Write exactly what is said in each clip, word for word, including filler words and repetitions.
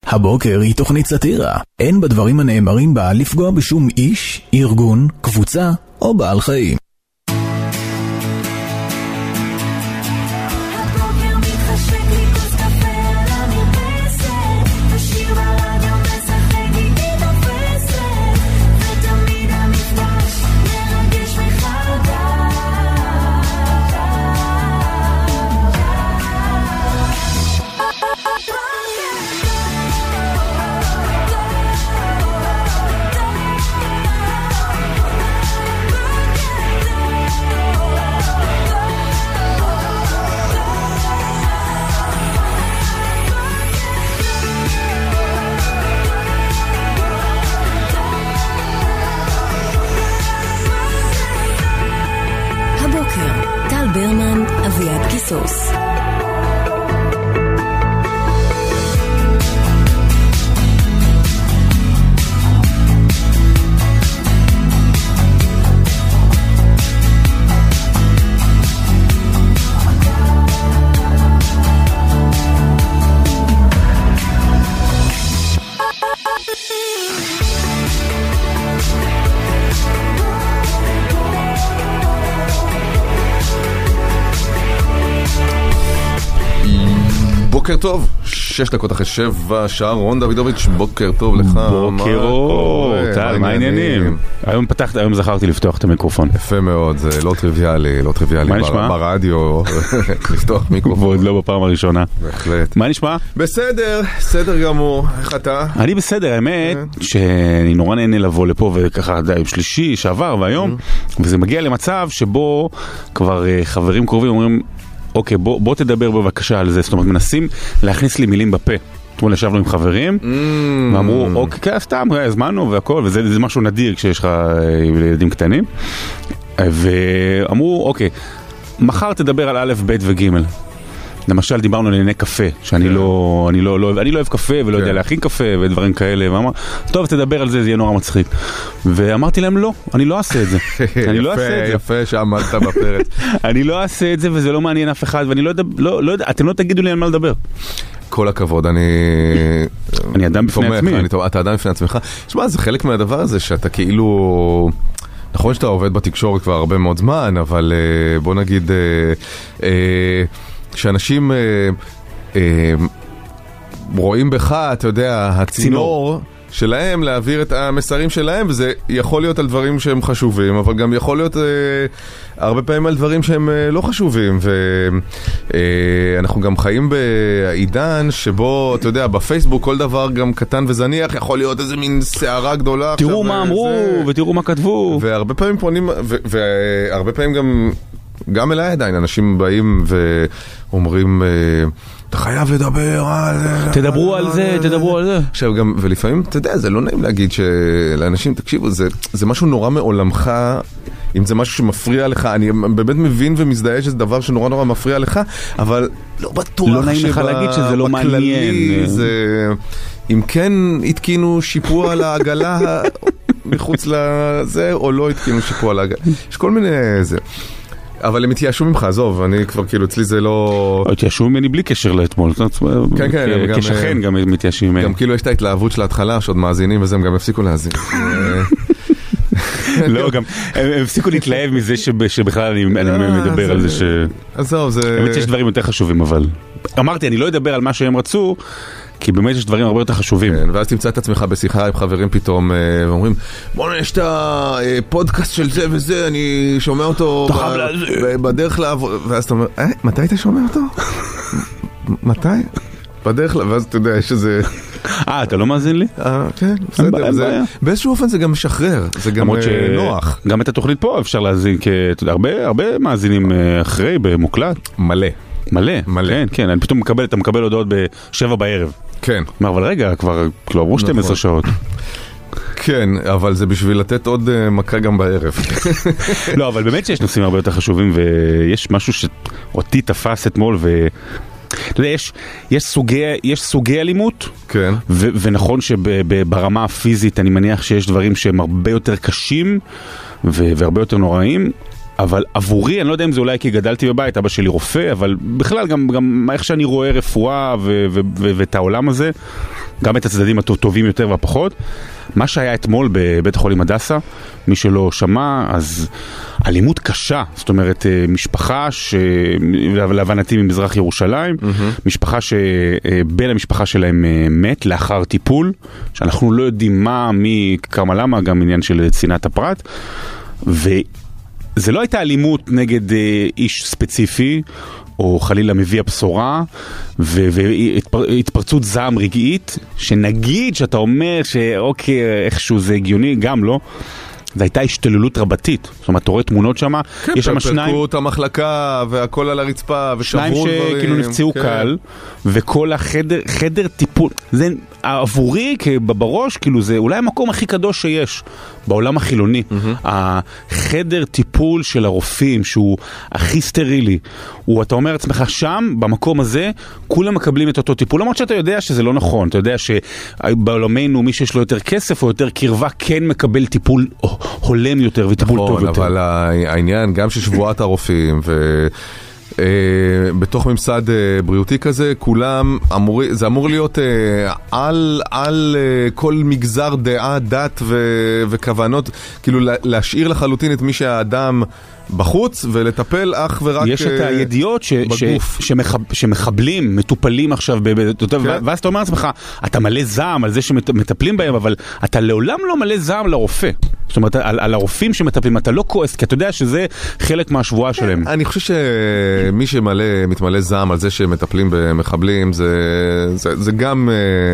הבוקר היא תוכנית סאטירה. אין בדברים הנאמרים בה לפגוע בשום איש, ארגון, קבוצה או בעל חיים. ברמן, אביעד קיסוס. בוקר טוב, שש דקות אחרי שבע, שעה רון דוידוביץ', בוקר טוב לך. בוקר אור, טל, מה העניינים? היום פתחת, היום זכרתי לפתוח את המיקרופון. יפה מאוד, זה לא טריוויאלי, לא טריוויאלי. מה נשמע? ברדיו, לפתוח מיקרופון. ועוד לא בפעם הראשונה. בהחלט. מה נשמע? בסדר, בסדר גמור, איך אתה? אני בסדר, האמת שאני נורא נהנה לבוא לפה וככה שלישי, שעבר והיום, וזה מגיע למצב שבו כבר חברים קרובים אומרים, אוקיי, בוא, בוא תדבר בבקשה על זה. זאת אומרת, מנסים להכניס לי מילים בפה. אתמול ישבנו עם חברים, mm. ואמרו, אוקיי, סתם, הזמנו והכל, וזה זה משהו נדיר כשיש לך ילדים קטנים. ואמרו, אוקיי, מחר תדבר על א', ב' וג'. למשל, דיברנו על ענייני קפה, שאני yeah. לא, אני לא, לא, אני לא אוהב קפה ולא yeah. יודע להכין קפה ודברים כאלה, ואמר, טוב, תדבר על זה, זה יהיה נורא מצחיק. ואמרתי להם, לא, אני לא אעשה את זה. אני לא אעשה את זה. יפה, שעמדת בפרץ. אני לא אעשה את זה, וזה לא מעניין אף אחד, ואני לא יודע, לא, לא יודע, אתם לא תגידו לי על מה לדבר. כל הכבוד, אני... אני אדם בפני עצמי. אתה אדם בפני עצמך. תשמע, זה חלק מהדבר הזה שאתה כאילו... נכון שאתה עובד בתקשורת כבר הרבה מאוד זמן, אבל בוא נגיד... כשאנשים אה, אה, רואים בך, אתה יודע, הצינור שלהם להעביר את המסרים שלהם, וזה יכול להיות על דברים שהם חשובים, אבל גם יכול להיות אה, הרבה פעמים על דברים שהם אה, לא חשובים, ואנחנו אה, גם חיים בעידן שבו, אתה יודע, בפייסבוק כל דבר גם קטן וזניח, יכול להיות איזה מין שערה גדולה. תראו מה אמרו זה... ותראו מה כתבו. והרבה פעמים פונים, ו- והרבה פעמים גם... גם אליי עדיין, אנשים באים ואומרים, אתה חייב לדבר על זה. תדברו על זה, תדברו על זה. עכשיו גם, ולפעמים, אתה יודע, זה לא נעים להגיד שלאנשים, תקשיבו, זה, זה משהו נורא מעולמך, אם זה משהו שמפריע לך, אני באמת מבין ומזדהה שזה דבר שנורא נורא מפריע לך, אבל לא בטוח לא נעים לך להגיד שזה לא מעניין. זה, אם כן התקינו שיפוע לעגלה מחוץ לזה, או לא התקינו שיפוע לעגלה. יש כל מיני זה. אבל הם התייאשו ממך, עזוב, אני כבר כאילו, אצלי זה לא... התייאשו ממני בלי קשר לאתמול. כן, כן. כשכן גם מתייאשים ממני. גם כאילו יש את ההתלהבות של ההתחלה, שעוד מאזינים וזה, הם גם הפסיקו להאזין. לא, גם, הם הפסיקו להתלהב מזה שבכלל אני מדבר על זה ש... עזוב, זה... באמת שיש דברים יותר חשובים, אבל... אמרתי, אני לא אדבר על מה שהם רצו, כי באמת יש דברים הרבה יותר חשובים. כן, ואז תמצא את עצמך בשיחה עם חברים פתאום, ואומרים, בואו יש את הפודקאסט של זה וזה, אני שומע אותו בדרך לעבור, ואז אתה אומר, אה, מתי אתה שומע אותו? מתי? בדרך לעבור, ואז אתה יודע, יש איזה... אה, אתה לא מאזין לי? אה, כן, בסדר. באיזשהו אופן זה גם משחרר, זה גם נוח. גם את התוכנית פה אפשר להאזין, כי הרבה מאזינים אחרי, במוקלט. מלא. מלא, מלא. כן, כן, אני פתאום מקבל, אתה מקבל הודעות בשבע בערב. כן. מה, אבל רגע, כבר, כבר עברו שתים עשרה שעות. כן, אבל זה בשביל לתת עוד מכה גם בערב. לא, אבל באמת שיש נושאים הרבה יותר חשובים, ויש משהו שאותי תפס אתמול, ו... אתה יודע, יש, יש סוגי, יש סוגי אלימות, כן. ו- ונכון שברמה הפיזית אני מניח שיש דברים שהם הרבה יותר קשים, ו- והרבה יותר נוראים, אבל עבורי, אני לא יודע אם זה אולי כי גדלתי בבית, אבא שלי רופא, אבל בכלל גם, גם איך שאני רואה רפואה ו- ו- ו- ואת העולם הזה, גם את הצדדים הטובים יותר והפחות. מה שהיה אתמול בבית החולים הדסה, מי שלא שמע, אז אלימות קשה, זאת אומרת, משפחה שלהבנתי ממזרח ירושלים, mm-hmm. משפחה שבן המשפחה שלהם מת לאחר טיפול, שאנחנו לא יודעים מה, מי, כמה, למה, גם עניין של צנעת הפרט, וזה לא הייתה אלימות נגד איש ספציפי, או חלילה מביא הבשורה, והתפרצות זעם רגעית, שנגיד שאתה אומר שאוקיי, איכשהו זה הגיוני, גם לא, זו הייתה השתוללות רבתית. זאת אומרת, אתה רואה תמונות שם, כן, יש שם שניים... פרקו את המחלקה, והכל על הרצפה, ושברו דברים. שניים שכאילו נפצעו כן. קל, וכל החדר, חדר טיפול, זה עבורי, בראש, כאילו זה אולי המקום הכי קדוש שיש, בעולם החילוני. Mm-hmm. החדר טיפול של הרופאים, שהוא הכי סטרילי, הוא, אתה אומר עצמך, שם, במקום הזה, כולם מקבלים את אותו טיפול, למרות שאתה יודע שזה לא נכון, אתה יודע שבעולמנו, מי שיש לו יותר כסף או יותר קרבה, כן מקבל טיפול הולם יותר וטיפול נכון, טוב יותר. אבל העניין, גם ששבועת הרופאים ו... בתוך ממסד בריאותי כזה, כולם אמור, זה אמור להיות על, על כל מגזר דעה, דת ו, וכוונות, כאילו להשאיר לחלוטין את מי שהאדם בחוץ ולטפל אך ורק בגוף. יש את הידיעות ש, ש, שמחב, שמחבלים, מטופלים עכשיו, כן. ואז אתה אומר לעצמך, אתה מלא זעם על זה שמטפלים בהם, אבל אתה לעולם לא מלא זעם לרופא. זאת אומרת, על, על הרופאים שמטפלים, אתה לא כועס, כי אתה יודע שזה חלק מהשבועה שלהם. אני חושב שמי שמלא, מתמלא זעם על זה שמטפלים במחבלים, זה, זה, זה גם,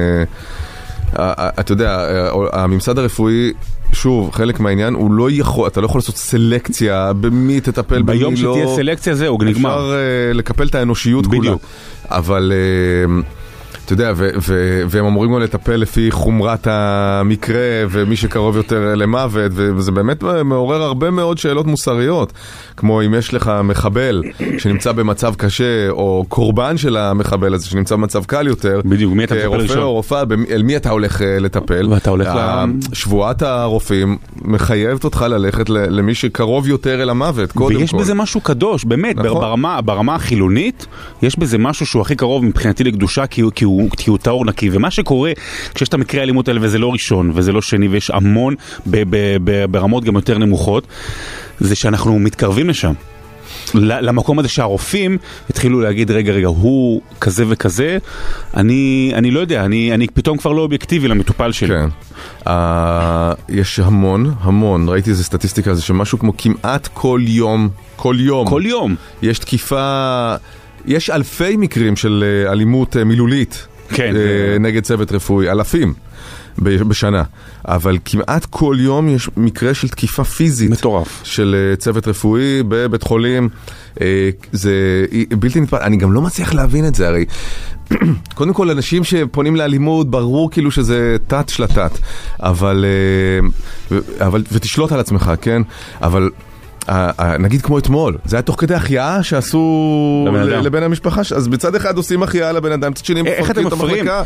אתה יודע, הממסד הרפואי, שוב, חלק מהעניין, הוא לא יכול, אתה לא יכול לעשות סלקציה במי תטפל, במי לא. ביום שתהיה סלקציה זהו, נגמר. אפשר לקפל את האנושיות כולה. בדיוק. אבל... אתה יודע, והם אמורים גם לטפל לפי חומרת המקרה ומי שקרוב יותר למוות, וזה באמת מעורר הרבה מאוד שאלות מוסריות, כמו אם יש לך מחבל שנמצא במצב קשה, או קורבן של המחבל הזה שנמצא במצב קל יותר, בדיוק, מי אתה מטפל רופא ראשון? או רופאה, אל מי אתה הולך לטפל? ואתה הולך ל... שבועת הרופאים מחייבת אותך ללכת למי שקרוב יותר אל המוות, קודם כל. ויש בזה משהו קדוש, באמת, נכון? ברמה, ברמה החילונית, יש בזה משהו שהוא הכי קרוב מבחינתי לקדושה, כי הוא, כי הוא, כי הוא טהור נקי. ומה שקורה, כשיש את המקרה האלימות האלה, וזה לא ראשון, וזה לא שני, ויש המון ב- ב- ב- ברמות גם יותר נמוכות, זה שאנחנו מתקרבים לשם. למקום הזה שהרופאים התחילו להגיד, רגע, רגע, הוא כזה וכזה, אני, אני לא יודע, אני, אני פתאום כבר לא אובייקטיבי למטופל שלי. כן. Uh, יש המון, המון, ראיתי איזה סטטיסטיקה, זה שמשהו כמו כמעט כל יום, כל יום. כל יום. יש תקיפה, יש אלפי מקרים של אלימות מילולית. כן. נגד צוות רפואי, אלפים בשנה. אבל כמעט כל יום יש מקרה של תקיפה פיזית. מטורף. של צוות רפואי בבית חולים. זה בלתי נתפס. אני גם לא מצליח להבין את זה, הרי. קודם כל, אנשים שפונים לאלימות, ברור כאילו שזה תת של התת. אבל, אבל, ותשלוט על עצמך, כן? אבל... נגיד כמו אתמול, זה היה תוך כדי החייאה שעשו לבן המשפחה, אז בצד אחד עושים החייאה לבן אדם, צד שני מפרקים את המחלקה,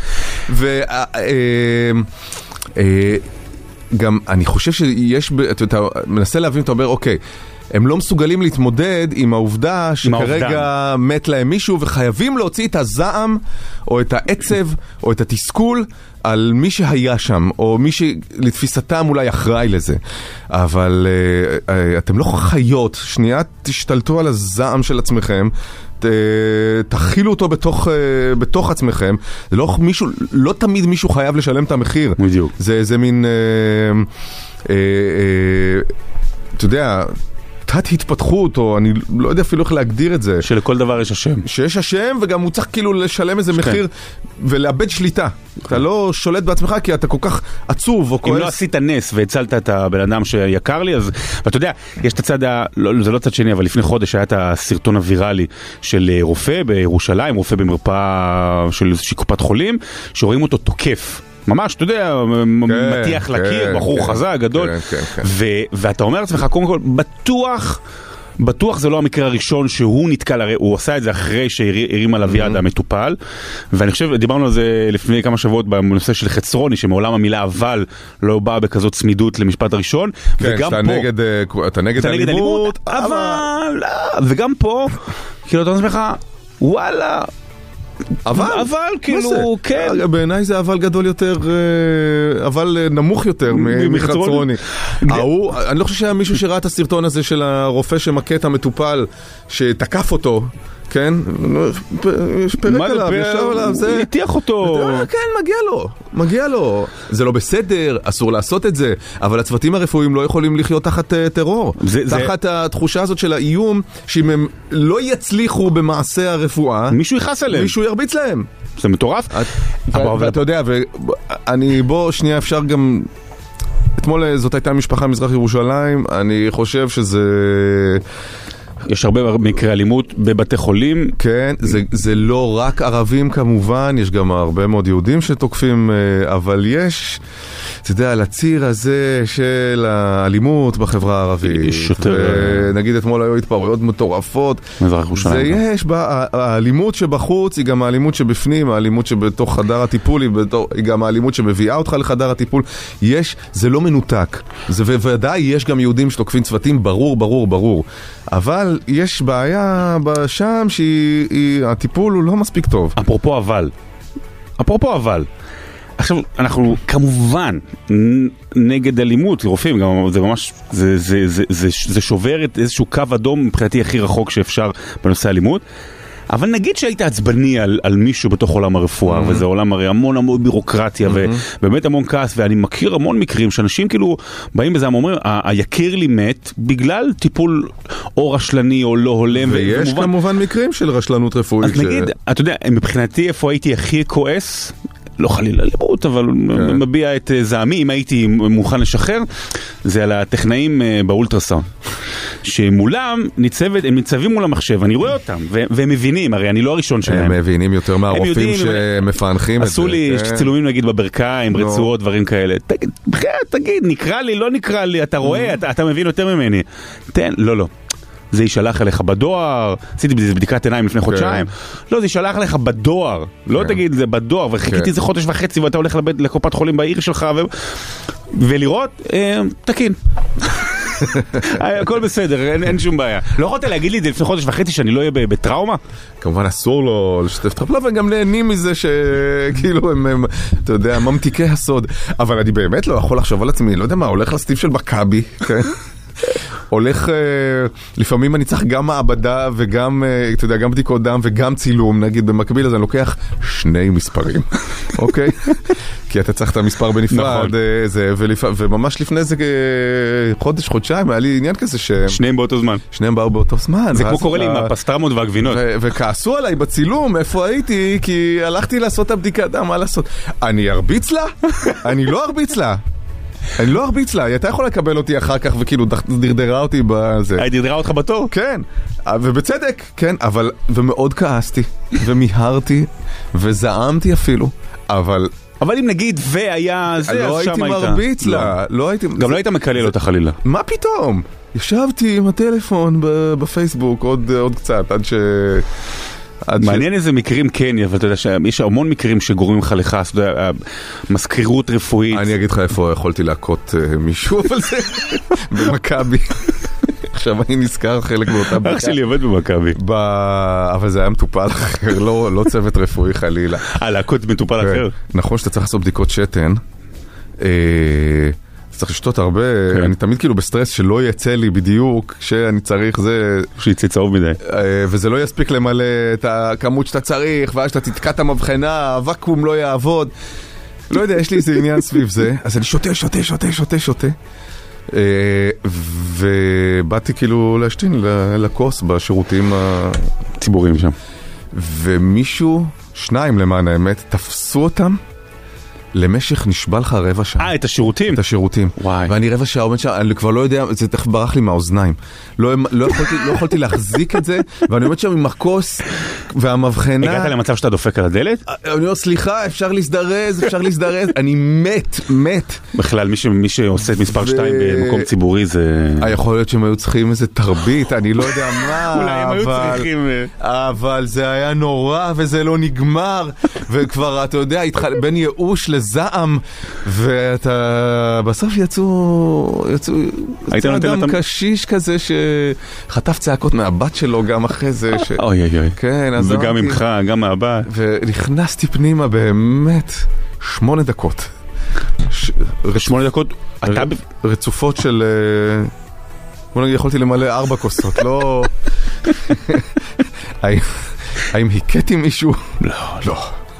וגם אני חושב שיש, אתה מנסה להבין, אתה אומר, אוקיי, הם לא מסוגלים להתמודד עם העובדה שכרגע מת להם מישהו, וחייבים להוציא את הזעם, או את העצב, או את התסכול, על מי שהיה שם, או מי שלתפיסתם אולי אחראי לזה. אבל uh, uh, אתם לא חיות, שנייה תשתלטו על הזעם של עצמכם, ת, תחילו אותו בתוך, uh, בתוך עצמכם. זה לא, מישהו, לא תמיד מישהו חייב לשלם את המחיר. בדיוק. זה, זה מין, uh, uh, uh, אתה יודע... תת התפתחות, או אני לא יודע אפילו איך להגדיר את זה. שלכל דבר יש השם. שיש השם, וגם הוא צריך כאילו לשלם איזה מחיר, ולאבד שליטה. אתה לא שולט בעצמך, כי אתה כל כך עצוב או כועס. אם לא עשית נס, והצלת את הבן אדם שיקר לי, אז, ואתה יודע, יש את הצד, זה לא צד שני, אבל לפני חודש היה את הסרטון הוויראלי של רופא בירושלים, רופא במרפאה של קופת חולים, שרואים אותו תוקף. ממש, אתה יודע, מטיח לקיר, בחור חזק, גדול, ואתה אומר לעצמך, קודם כל, בטוח, בטוח זה לא המקרה הראשון שהוא נתקל, הרי הוא עשה את זה אחרי שהרים עליו יד המטופל, ואני חושב, דיברנו על זה לפני כמה שבועות בנושא של חצרוני, שמעולם המילה אבל לא באה בכזאת צמידות למשפט הראשון, וגם פה, אתה נגד אלימות, אבל, וגם פה, כאילו אתה אומר לך, וואלה, אבל, אבל כאילו, כן. בעיניי זה אבל גדול יותר, אבל נמוך יותר מחצרוני. אני לא חושב שהיה מישהו שראה את הסרטון הזה של הרופא שמכה את המטופל, שתקף אותו, כן? שפרק עליו, ישב עליו, זה... יתיח אותו. כן, מגיע לו, מגיע לו. זה לא בסדר, אסור לעשות את זה, אבל הצוותים הרפואיים לא יכולים לחיות תחת טרור. תחת התחושה הזאת של האיום, שאם הם לא יצליחו במעשה הרפואה, מישהו יחס עליהם. מישהו ירביץ להם. זה מטורף. ואתה יודע, ואני, בוא, שנייה, אפשר גם... אתמול זאת הייתה משפחה מזרח ירושלים, אני חושב שזה... יש הרבה מקרי אלימות בבתי חולים. כן, זה, זה לא רק ערבים כמובן, יש גם הרבה מאוד יהודים שתוקפים, אבל יש, אתה יודע, על הציר הזה של האלימות בחברה הערבית. יותר... נגיד אתמול היו התפרעויות מטורפות. מזרח ירושלים. זה יש, בה, האלימות שבחוץ היא גם האלימות שבפנים, האלימות שבתוך חדר הטיפול היא, בתוך, היא גם האלימות שמביאה אותך לחדר הטיפול. יש, זה לא מנותק. זה בוודאי יש גם יהודים שתוקפים צוותים, ברור, ברור, ברור. אבל יש בעיה בשם שהטיפול הוא לא מספיק טוב. אפרופו אבל. אפרופו אבל. עכשיו, אנחנו כמובן נגד אלימות לרופאים, גם זה ממש, זה, זה, זה, זה, זה שובר את איזשהו קו אדום מבחינתי הכי רחוק שאפשר בנושא אלימות. אבל נגיד שהיית עצבני על, על מישהו בתוך עולם הרפואה, mm-hmm. וזה עולם הרי המון המון בירוקרטיה, mm-hmm. ובאמת המון כעס, ואני מכיר המון מקרים שאנשים כאילו באים בזה, הם אומרים, היקיר לי מת בגלל טיפול או רשלני או לא הולם. ויש ומובן... כמובן מקרים של רשלנות רפואית. אז ש... נגיד, אתה יודע, מבחינתי איפה הייתי הכי כועס, לא חלילה לימות, אבל okay. מביע את זעמי, אם הייתי מוכן לשחרר, זה על הטכנאים באולטרסאונד. שמולם ניצבת, הם ניצבים מול המחשב, אני רואה אותם, והם מבינים, הרי אני לא הראשון שלהם. הם מבינים יותר מהרופאים שמפענחים את זה. עשו לי צילומים נגיד בברכיים, רצועות, דברים כאלה. תגיד, תגיד, נקרא לי, לא נקרא לי, אתה רואה, אתה מבין יותר ממני. תן, לא, לא. זה יישלח אליך בדואר, עשיתי בדיקת עיניים לפני חודשיים, לא, זה יישלח אליך בדואר, לא תגיד, זה בדואר, וחיכיתי איזה חודש וחצי, ואתה הולך לקופת חולים בעיר שלך, ולראות, תקין. הכל בסדר, אין שום בעיה. לא יכולת להגיד לי את זה לפני חודש וחצי שאני לא אהיה בטראומה? כמובן אסור לו לשתף טראומה, והם גם נהנים מזה שכאילו הם, אתה יודע, ממתיקי הסוד. אבל אני באמת לא יכול לחשוב על עצמי, לא יודע מה, הולך לסטיב של מכבי, כן? הולך, לפעמים אני צריך גם מעבדה וגם, אתה יודע, גם בדיקות דם וגם צילום, נגיד במקביל, אז אני לוקח שני מספרים, אוקיי? כי אתה צריך את המספר בנפרד, זה, וממש לפני זה חודש, חודשיים, היה לי עניין כזה ש... שניהם באותו זמן. שניהם באו באותו זמן. זה כמו קורה לי עם הפסטרמות והגבינות. וכעסו עליי בצילום, איפה הייתי, כי הלכתי לעשות את הבדיקת דם, מה לעשות? אני ארביץ לה? אני לא ארביץ לה. אני לא ארביץ לה, היא הייתה יכולה לקבל אותי אחר כך וכאילו דרדרה אותי בזה. היא דרדרה אותך בתור? כן, ובצדק, כן, אבל, ומאוד כעסתי, ומיהרתי, וזעמתי אפילו, אבל... אבל אם נגיד והיה זה, לא הייתי מרביץ לה, לא הייתי... גם לא היית מקלל אותה חלילה. מה פתאום? ישבתי עם הטלפון בפייסבוק עוד קצת, עד ש... מעניין איזה מקרים כן, אבל אתה יודע שיש המון מקרים שגורמים לך לכעס, אתה יודע, מזכירות רפואית. אני אגיד לך איפה יכולתי להכות מישהו, אבל זה במכבי. עכשיו אני נזכר חלק באותה בדיקה. אח שלי עובד במכבי. אבל זה היה מטופל אחר, לא צוות רפואי חלילה. אה, להכות מטופל אחר? נכון שאתה צריך לעשות בדיקות שתן. צריך לשתות הרבה, כן. אני תמיד כאילו בסטרס שלא יצא לי בדיוק שאני צריך זה... שיצא צהוב מדי. וזה לא יספיק למלא את הכמות שאתה צריך, ואז שאתה תתקע את המבחנה, הוואקום לא יעבוד. לא יודע, יש לי איזה עניין סביב זה, אז אני שותה, שותה, שותה, שותה, שותה. ובאתי כאילו להשתין לקוס בשירותים הציבוריים שם. ומישהו, שניים למען האמת, תפסו אותם, למשך נשבע לך רבע שעה. אה, את השירותים? את השירותים. וואי. ואני רבע שעה עומד שם, אני כבר לא יודע, זה תכף ברח לי מהאוזניים. לא, לא, יכולתי, לא יכולתי להחזיק את זה, ואני עומד שם עם הכוס והמבחנה. הגעת למצב שאתה דופק על הדלת? אני אומר, סליחה, אפשר להזדרז, אפשר להזדרז. אני מת, מת. בכלל, מי, ש... מי שעושה את מספר שתיים במקום ציבורי זה... יכול להיות שהם היו צריכים איזה תרבית, אני לא יודע מה. אולי הם היו צריכים... אבל זה היה נורא, וזה לא נגמר. וכבר, אתה יודע, בין ייאוש לזה, וזעם, ואתה בסוף יצאו, יצאו, יצאו אדם קשיש כזה שחטף צעקות מהבת שלו גם אחרי זה. אוי אוי אוי. כן, אז וגם ממך, גם מהבת. ונכנסתי פנימה באמת שמונה דקות. שמונה דקות? רצופות של... בוא נגיד, יכולתי למלא ארבע כוסות, לא... האם הכיתי מישהו? לא, לא.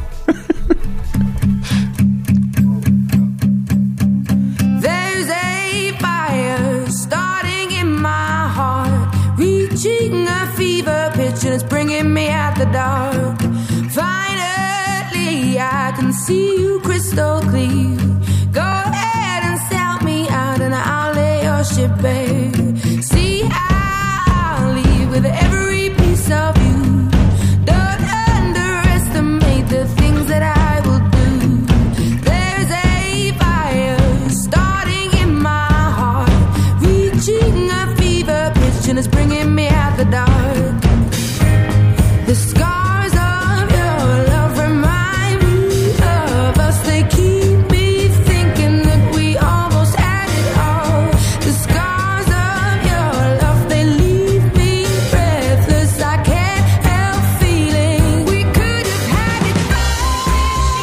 There's a fire starting in my heart, reaching a fever pitch and it's bringing me out the dark. Finally, I can see you crystal clear. Go ahead and sell me out and I'll lay your ship bare. See, I'll leave with every piece of you. Don't underestimate the things that I will do. There's a fire starting in my heart, reaching a fever pitch and it's bringing me out the dark. The scars of your love remind me of us. They keep me thinking that we almost had it all. The scars of your love, they leave me breathless. I can't help feeling we could have had it all.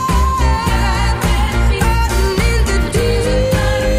Rolling in the deep.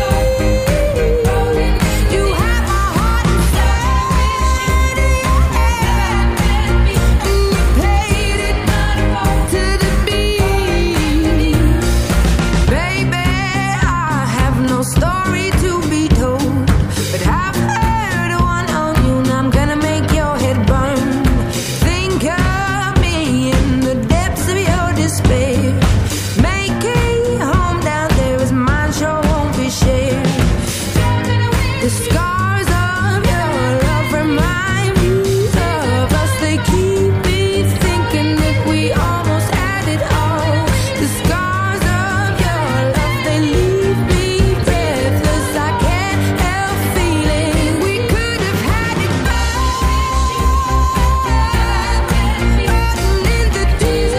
You have my heart inside of your hand, and you played it to the beat. Baby, I have no story to be told, but I've heard one on you and I'm gonna make your head burn. Think of me in the depths of your despair. Make a home down there as mine sure won't be shared. The scars of your love remind me of us. They keep me thinking that we almost had it all. The scars of your love, they leave me breathless. I can't help feeling we could have had it all. Rolling in the deep.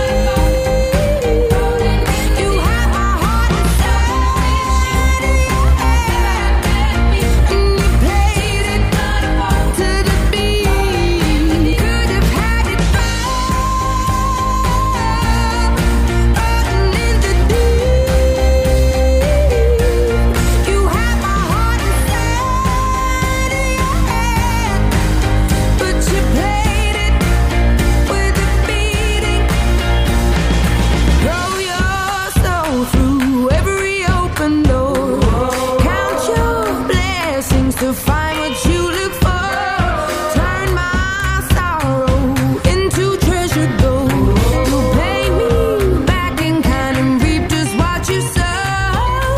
You have my heart inside of your hand, and you played it to the beat. Could have had it all. Rolling in the deep. You have my heart inside of your hand, but you played it with a beating. Throw your soul through every open door. Count your blessings to find what you look for. Turn my sorrow into treasure gold. You pay me back in kind and reap just what you sow.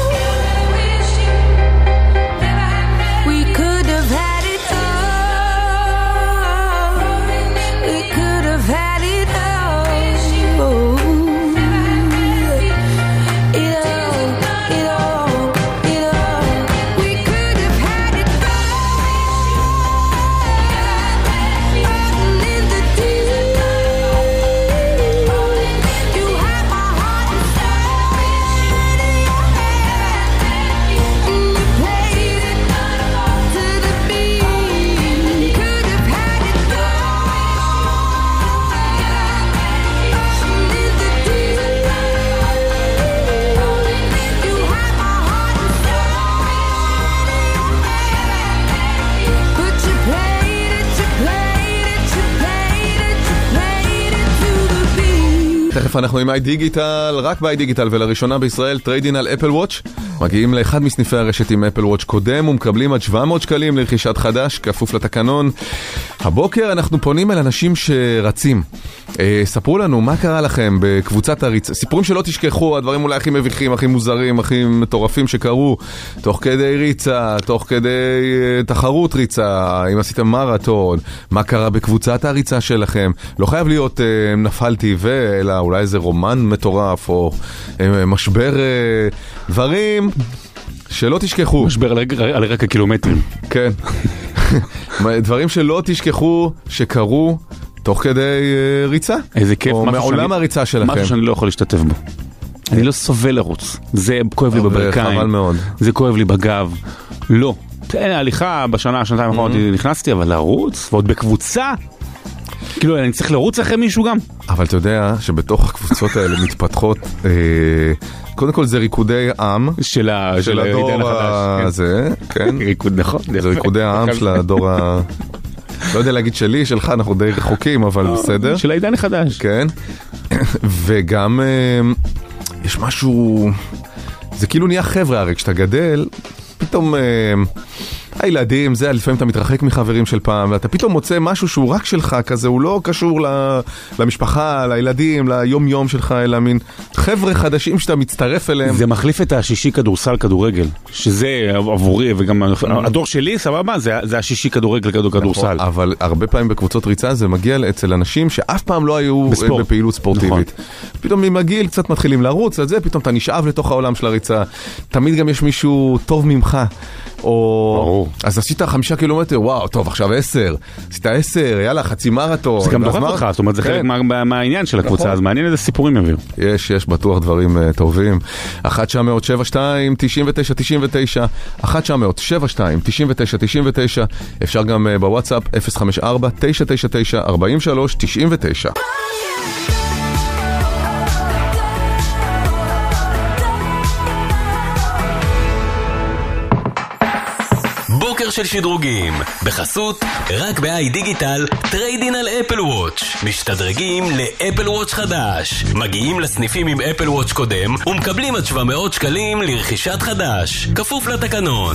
We could have had it all. We could have had it all. It all, it all, it all. We could have had it all. Rolling in the deep. You have my heart inside of your hand, and you played it to the beat. Could have had it all. Rolling in the deep. You have my heart inside, but you played it, you played it, you played it, you played it to the beat. תכף אנחנו עם iDigital, רק ב-iDigital, ולראשונה בישראל טריידין על אפל וואץ'. מגיעים לאחד מסניפי הרשת עם אפל וואץ' קודם ומקבלים עד שבע מאות שקלים לרכישת חדש, כפוף לתקנון. הבוקר אנחנו פונים אל אנשים שרצים. אה, ספרו לנו מה קרה לכם בקבוצת הריצה. סיפורים שלא תשכחו, הדברים אולי הכי מביכים, הכי מוזרים, הכי מטורפים שקרו, תוך כדי ריצה, תוך כדי אה, תחרות ריצה, אם עשיתם מרתון, מה קרה בקבוצת הריצה שלכם. לא חייב להיות אה, נפלתי ו... אלא אולי איזה רומן מטורף, או אה, משבר אה, דברים שלא תשכחו. משבר על רקע קילומטרים. כן. דברים שלא תשכחו שקרו תוך כדי uh, ריצה. איזה כיף. או מעולם שאני, הריצה שלכם. משהו שאני לא יכול להשתתף בו. אני לא סובל לרוץ. זה כואב לי בברכיים. חבל מאוד. זה כואב לי בגב. לא. הליכה בשנה, שנתיים האחרונות נכנסתי, אבל לרוץ, ועוד בקבוצה. כאילו, אני צריך לרוץ אחרי מישהו גם. אבל אתה יודע שבתוך הקבוצות האלה מתפתחות, קודם כל זה ריקודי עם של הדור הזה, כן? ריקוד נכון. זה ריקודי העם של הדור ה... לא יודע להגיד שלי, שלך, אנחנו די רחוקים, אבל בסדר. של העידן החדש. כן. וגם יש משהו, זה כאילו נהיה חבר'ה, הרי כשאתה גדל, פתאום הילדים, זה, לפעמים אתה מתרחק מחברים של פעם, ואתה פתאום מוצא משהו שהוא רק שלך כזה, הוא לא קשור למשפחה, לילדים, ליום יום שלך, אלא מין חבר'ה חדשים שאתה מצטרף אליהם. זה מחליף את השישי כדורסל כדורגל, שזה עבורי, וגם הדור שלי, סבבה, זה השישי כדורגל כדורסל. אבל הרבה פעמים בקבוצות ריצה זה מגיע אצל אנשים שאף פעם לא היו בפעילות ספורטיבית. פתאום ממגיל קצת מתחילים לרוץ, על זה פתאום אתה נשאב לתוך העולם של הריצה. תמיד גם יש מישהו טוב ממך. או... אז עשית חמישה קילומטר, וואו, טוב, עכשיו עשר. עשית עשר, יאללה, חצי מרתון. זה גם דוחף אותך, זאת אומרת, זה חלק מהעניין של הקבוצה, אז מעניין איזה סיפורים יביאו. יש, יש, בטוח דברים טובים. אחת תשע אפס אפס שבע שתיים תשעים ותשע תשעים ותשע, אחת תשע אפס אפס שבע שתיים תשעים ותשע תשעים ותשע, אפשר גם בוואטסאפ אפס חמש ארבע תשע תשע תשע ארבעים ושלוש תשעים ותשע. בוקר של שדרוגים, בחסות רק ב-איי דיגיטל, טריידין על אפל וואץ'. משתדרגים לאפל וואץ' חדש, מגיעים לסניפים עם אפל וואץ' קודם ומקבלים עד שבע מאות שקלים לרכישת חדש, כפוף לתקנון.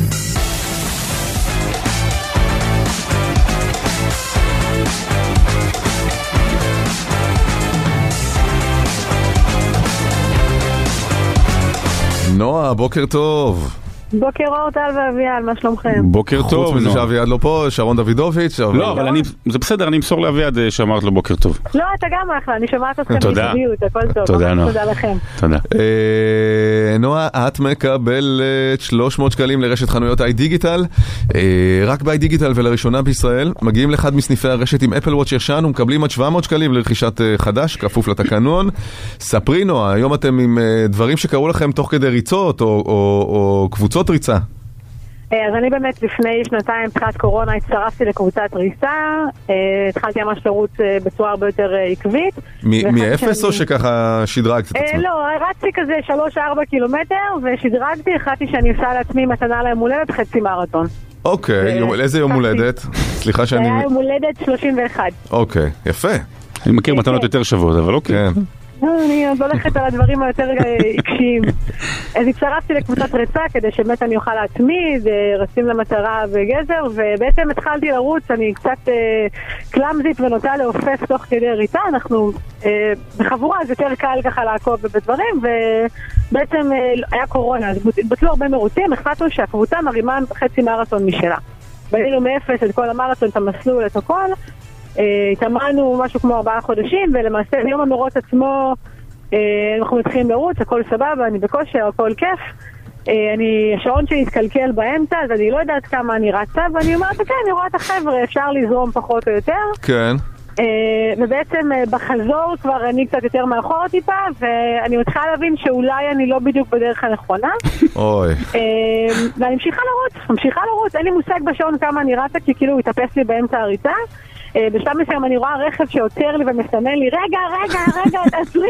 נועה, בוקר טוב. בוקר אור טל ואביעד, מה שלומכם? בוקר טוב. חוץ מזה שאביעד לא פה, שרון דוידוביץ'. לא, אבל אני, זה בסדר, אני אמסור לאביעד שאמרת לו בוקר טוב. לא, אתה גם אחלה, אני שומעת אתכם בהתביעות, הכל טוב. תודה, נועה. תודה לכם. תודה. נועה, את מקבלת שלוש מאות שקלים לרשת חנויות איי דיגיטל, רק באיי דיגיטל ולראשונה בישראל, מגיעים לאחד מסניפי הרשת עם אפל וואץ' ישן ומקבלים עד שבע מאות שקלים לרכישת חדש, כפוף לתקנון. ספרי נועה, היום אתם עם דברים שקראו לכם תוך כדי ריצות או, או, או קבוצות ריצה. אז אני באמת לפני שנתיים תחילת קורונה הצטרפתי לקבוצת ריצה, התחלתי ממש לרוץ בצורה הרבה יותר עקבית. מאפס או שככה שדרגת את עצמך? לא, רצתי כזה שלוש ארבע קילומטר ושדרגתי, החלטתי שאני עושה לעצמי מתנה ליום הולדת חצי מרתון. אוקיי, איזה יום הולדת? סליחה שאני... זה היה יום הולדת שלושים ואחת. אוקיי, יפה. אני מכיר מתנות יותר שוות, אבל אוקיי. אני עוד הולכת על הדברים היותר עיקשיים. אז הצטרפתי לקבוצת ריצה כדי שבאמת אני אוכל להתמיד, רצים למטרה וגזר, ובעצם התחלתי לרוץ, אני קצת קלאמזית ונוטה להופף תוך כדי ריצה, אנחנו בחבורה, זה יותר קל ככה לעקוב בדברים, ובעצם היה קורונה, אז בטלו הרבה מרוצים, החלטנו שהקבוצה מרימה חצי מרתון משלה. בנינו מאפס את כל המרתון, את המסלול, את הכל, התאמרנו משהו כמו ארבעה חודשים, ולמעשה ביום המרוץ עצמו אנחנו מתחילים לרוץ, הכל סבבה, אני בכושר, הכל כיף. אני, השעון שלי התקלקל באמצע, אז אני לא יודעת כמה אני רצה, ואני אומרת, כן, אני רואה את החבר'ה, אפשר לזרום פחות או יותר. כן. ובעצם בחזור כבר אני קצת יותר מאחור טיפה, ואני מתחילה להבין שאולי אני לא בדיוק בדרך הנכונה. אוי. ואני ממשיכה לרוץ, ממשיכה לרוץ, אין לי מושג בשעון כמה אני רצה, כי כאילו הוא התאפס לי באמצע הריצה. בשלב מסוים אני רואה רכב שעוצר לי ומסמן לי, רגע, רגע, רגע, תעצרי.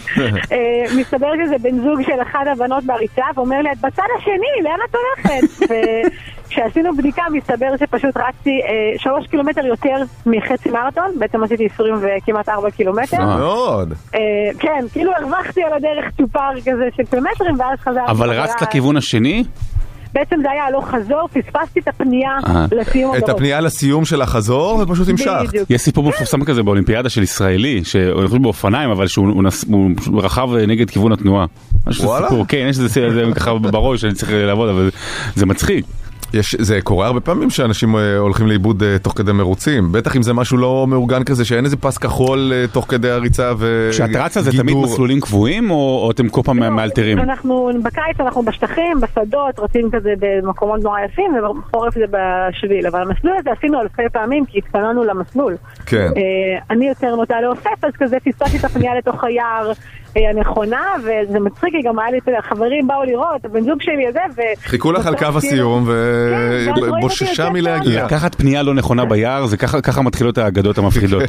מסתבר שזה בן זוג של אחד הבנות בריצה, ואומר לי, את בצד השני, לאן את הולכת? וכשעשינו בדיקה, מסתבר שפשוט רצתי שלוש קילומטר יותר מחצי מרתון, בעצם עשיתי עשרים וכמעט ארבע קילומטר. מאוד. כן, כאילו הרווחתי על הדרך צ'ופר כזה של קילומטרים, ואז חזרתי. אבל רצת לכיוון השני? בעצם זה היה הלוך חזור, פספסתי את הפנייה לסיום. את הפנייה לסיום של החזור ופשוט המשכת. יש סיפור מפורסם כזה באולימפיאדה של ישראלי, שהולכים באופניים, אבל שהוא רכב נגד כיוון התנועה. וואלה? כן, יש איזה ככה בראש שאני צריך לעבוד, אבל זה מצחיק. יש, זה קורה הרבה פעמים שאנשים הולכים לאיבוד תוך כדי מרוצים, בטח אם זה משהו לא מאורגן כזה, שאין איזה פס כחול תוך כדי הריצה וגידור. כשאת רצה זה תמיד מסלולים קבועים, או, או אתם כל פעם מאלתרים? אנחנו בקיץ, אנחנו בשטחים, בשדות, רצים כזה במקומות נורא יפים, ובחורף זה בשביל, אבל המסלול הזה עשינו אלפי פעמים, כי התפננו למסלול. כן. אני יותר נוטה להופף, אז כזה פספסתי את הפנייה לתוך היער, היא הנכונה, וזה מצחיק, היא גם היה לי, חברים באו לראות, הבן זוג שלי הזה, ו... חיכו לך על קו הסיום, ובוששה מלהגיע. לקחת פנייה לא נכונה ביער, זה ככה מתחילות האגדות המפחידות.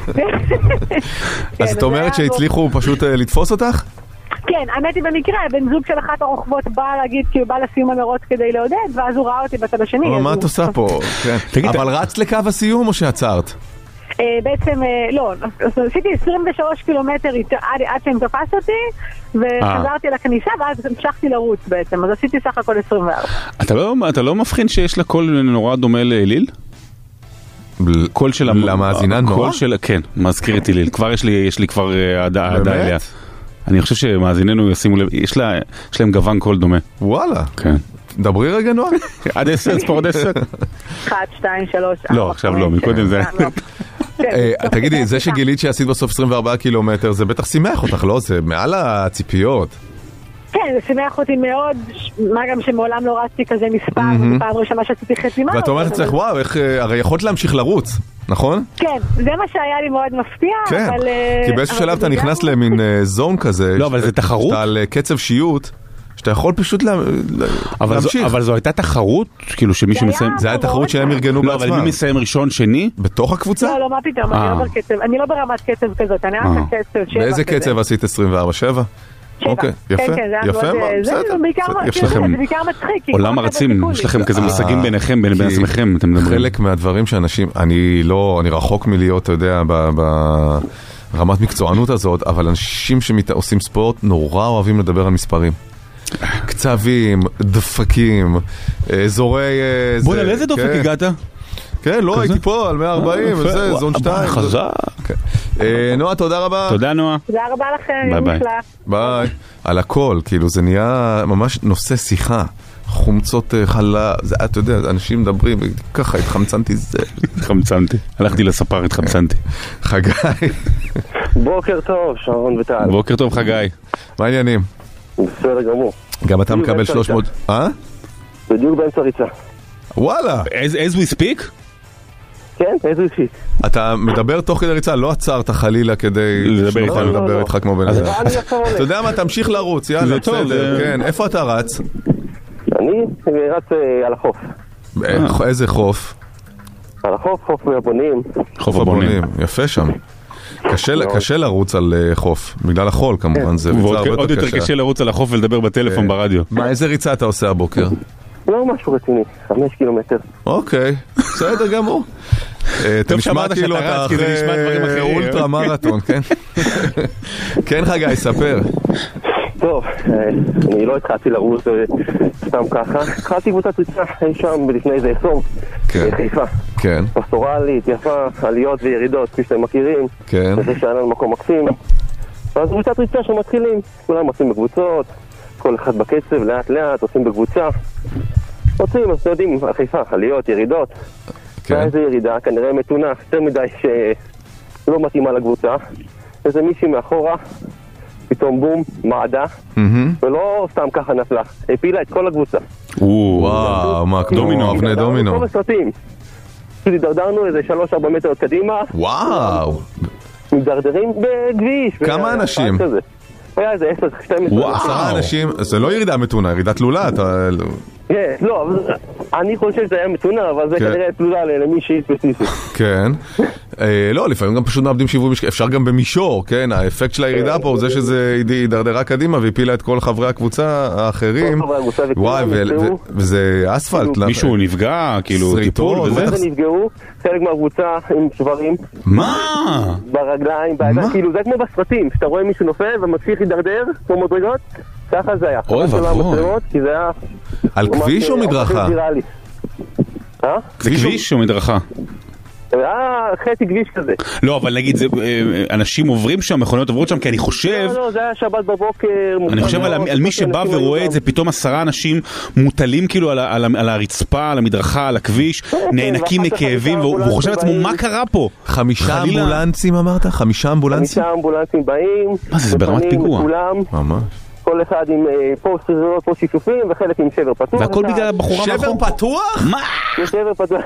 אז את אומרת שהצליחו פשוט לתפוס אותך? כן, האמת היא במקרה, בן זוג של אחת הרוכבות בא להגיד, כאילו בא לסיום המרוץ כדי לעודד, ואז הוא ראה אותי בצד השני. אבל מה את עושה פה? אבל רצת לקו הסיום או שעצרת? בעצם, לא, עשיתי עשרים ושלושה קילומטר עד שהם תפס אותי, וחזרתי לכניסה, ואז המשכתי לרוץ בעצם, אז עשיתי סך הכל עשרים וארבע. אתה לא מבחין שיש לה קול נורא דומה לאליל? קול של... למאזינה נורא? כן, מזכיר את אליל. כבר יש לי כבר עדה אליה. אני חושב שמאזיננו ישימו לב, יש להם גוון קול דומה. וואלה. כן. דברי רגע נועה. עד עשר, ספור עד עשר. אחת, שתיים, שלוש, לא, עכשיו לא, מקודם זה... תגידי, זה שגילית שעשית בסוף עשרים וארבעה קילומטר, זה בטח שימח אותך, לא? זה מעל הציפיות. כן, זה שימח אותי מאוד, מה גם שמעולם לא רצתי כזה מספר, פעם ראשונה שעשיתי חצי מרתון. ואת אומרת אצלך, וואו, הרי יכולת להמשיך לרוץ, נכון? כן, זה מה שהיה לי מאוד מפתיע, אבל... כי באיזשהו שלב אתה נכנס למין זון כזה, לא, אבל זה תחרות? שאתה על קצב שיוט, שאתה יכול פשוט להמשיך. אבל זו הייתה תחרות? כאילו שמישהו מסיים... זה היה תחרות שהם ארגנו בעצמם. לא, אבל מי מסיים ראשון, שני? בתוך הקבוצה? לא, לא, מה פתאום, אני לא ברמת קצב כזאת, אני רק קצב שבע. באיזה קצב עשית עשרים וארבע שבע? אוקיי, יפה, יפה, בסדר. זה בעיקר מצחיק. עולם ארצים, יש לכם כזה מושגים ביניכם, בין עצמכם, אתם מדברים. חלק מהדברים שאנשים, אני לא, אני רחוק מלהיות, אתה יודע, ברמת מקצוענות הזאת, אבל אנשים שעושים ספורט נורא אוהבים לדבר על מספרים. קצבים, דפקים, אזורי... בוא, על איזה דופק הגעת? כן, לא, הייתי פה על מאה וארבעים, וזה, זון שתיים. חזק. נועה, תודה רבה. תודה, נועה. תודה רבה לכם. ביי ביי. ביי. על הכל, כאילו, זה נהיה ממש נושא שיחה. חומצות חלה, זה, אתה יודע, אנשים מדברים, ככה, התחמצנתי זה. התחמצנתי. הלכתי לספר, התחמצנתי. חגי. בוקר טוב, שרון וטל. בוקר טוב, חגי. מה העניינים? בסדר גמור. גם אתה מקבל שלוש מאות... אה? בדיוק באמצע ריצה. וואלה. As we speak? כן, as we speak. אתה מדבר תוך כדי ריצה, לא עצרת חלילה כדי לדבר איתנו. לדבר איתך כמו בן אדם. אתה יודע מה, תמשיך לרוץ, יאללה, בסדר. כן, איפה אתה רץ? אני רץ על החוף. איזה חוף? על החוף, חוף הבונים. חוף הבונים, יפה שם. קשה לרוץ על חוף, בגלל החול כמובן, זה ריצה הרבה יותר קשה. עוד יותר קשה לרוץ על החוף ולדבר בטלפון ברדיו. מה, איזה ריצה אתה עושה הבוקר? לא משהו רציני, חמש קילומטר. אוקיי, בסדר גמור. אתה נשמע כאילו אתה אחרי אולטרה מרתון, כן? כן חגי, ספר. טוב, אני לא התחלתי לרוץ סתם ככה. התחלתי קבוצת ריצה שם לפני איזה עשור, חיפה. כן. פסטורלית, יפה, עליות וירידות, כפי שאתם מכירים. כן. וזה שהיה לנו מקום מקסים. אז קבוצת ריצה שמתחילים, כולם עושים בקבוצות, כל אחד בקצב, לאט לאט, עושים בקבוצה. רוצים, אז אתם יודעים, חיפה, עליות, ירידות. ואיזה ירידה, כנראה מתונה, יותר מדי שלא מתאימה לקבוצה. איזה מישהי מאחורה, פתאום בום, מעדה, ולא סתם ככה נפלה, הפילה את כל הקבוצה. וואו, מה, דומינו, אבני דומינו. כל הסרטים. דרדרנו איזה שלוש ארבע מטר קדימה. וואו. מדרדרים בכביש. כמה אנשים? היה איזה עשר שתים עשרה. וואו, עשרה אנשים, זה לא ירידה מתונה, ירידה תלולה, אתה... כן, לא, אני חושב שזה היה מתונה, אבל זה כנראה תלולה למישהי ספציפית. כן. לא, לפעמים גם פשוט מאבדים שיווי משקל, אפשר גם במישור, כן? האפקט של הירידה פה הוא זה שזה הידרדרה קדימה והפילה את כל חברי הקבוצה האחרים. וואי, וזה אספלט. מישהו נפגע, כאילו טיפול וזה? זה נפגעו, חלק מהקבוצה עם שברים. מה? ברגליים, בידיים, כאילו זה כמו בסרטים, שאתה רואה מישהו נופל וממשיך להידרדר, כמו מדרגות, ככה זה היה. אוי ואבוי. כי זה היה... על כביש או מדרכה? זה כביש או מדרכה? היה חצי כביש כזה. לא, אבל נגיד, אנשים עוברים שם, מכוניות עוברות שם, כי אני חושב... לא, לא, זה היה שבת בבוקר... אני חושב על מי שבא ורואה את זה, פתאום עשרה אנשים מוטלים כאילו על הרצפה, על המדרכה, על הכביש, נאנקים מכאבים, והוא חושב לעצמו, מה קרה פה? חמישה אמבולנסים אמרת? חמישה אמבולנסים? חמישה אמבולנסים באים. מה זה, זה ברמת פיגוע? ממש. כל אחד עם פוסט סרירות, פוסט שיתופים, וחלק עם שבר פתוח. והכל בגלל הבחורה מאחור. שבר פתוח? מה? שבר פתוח.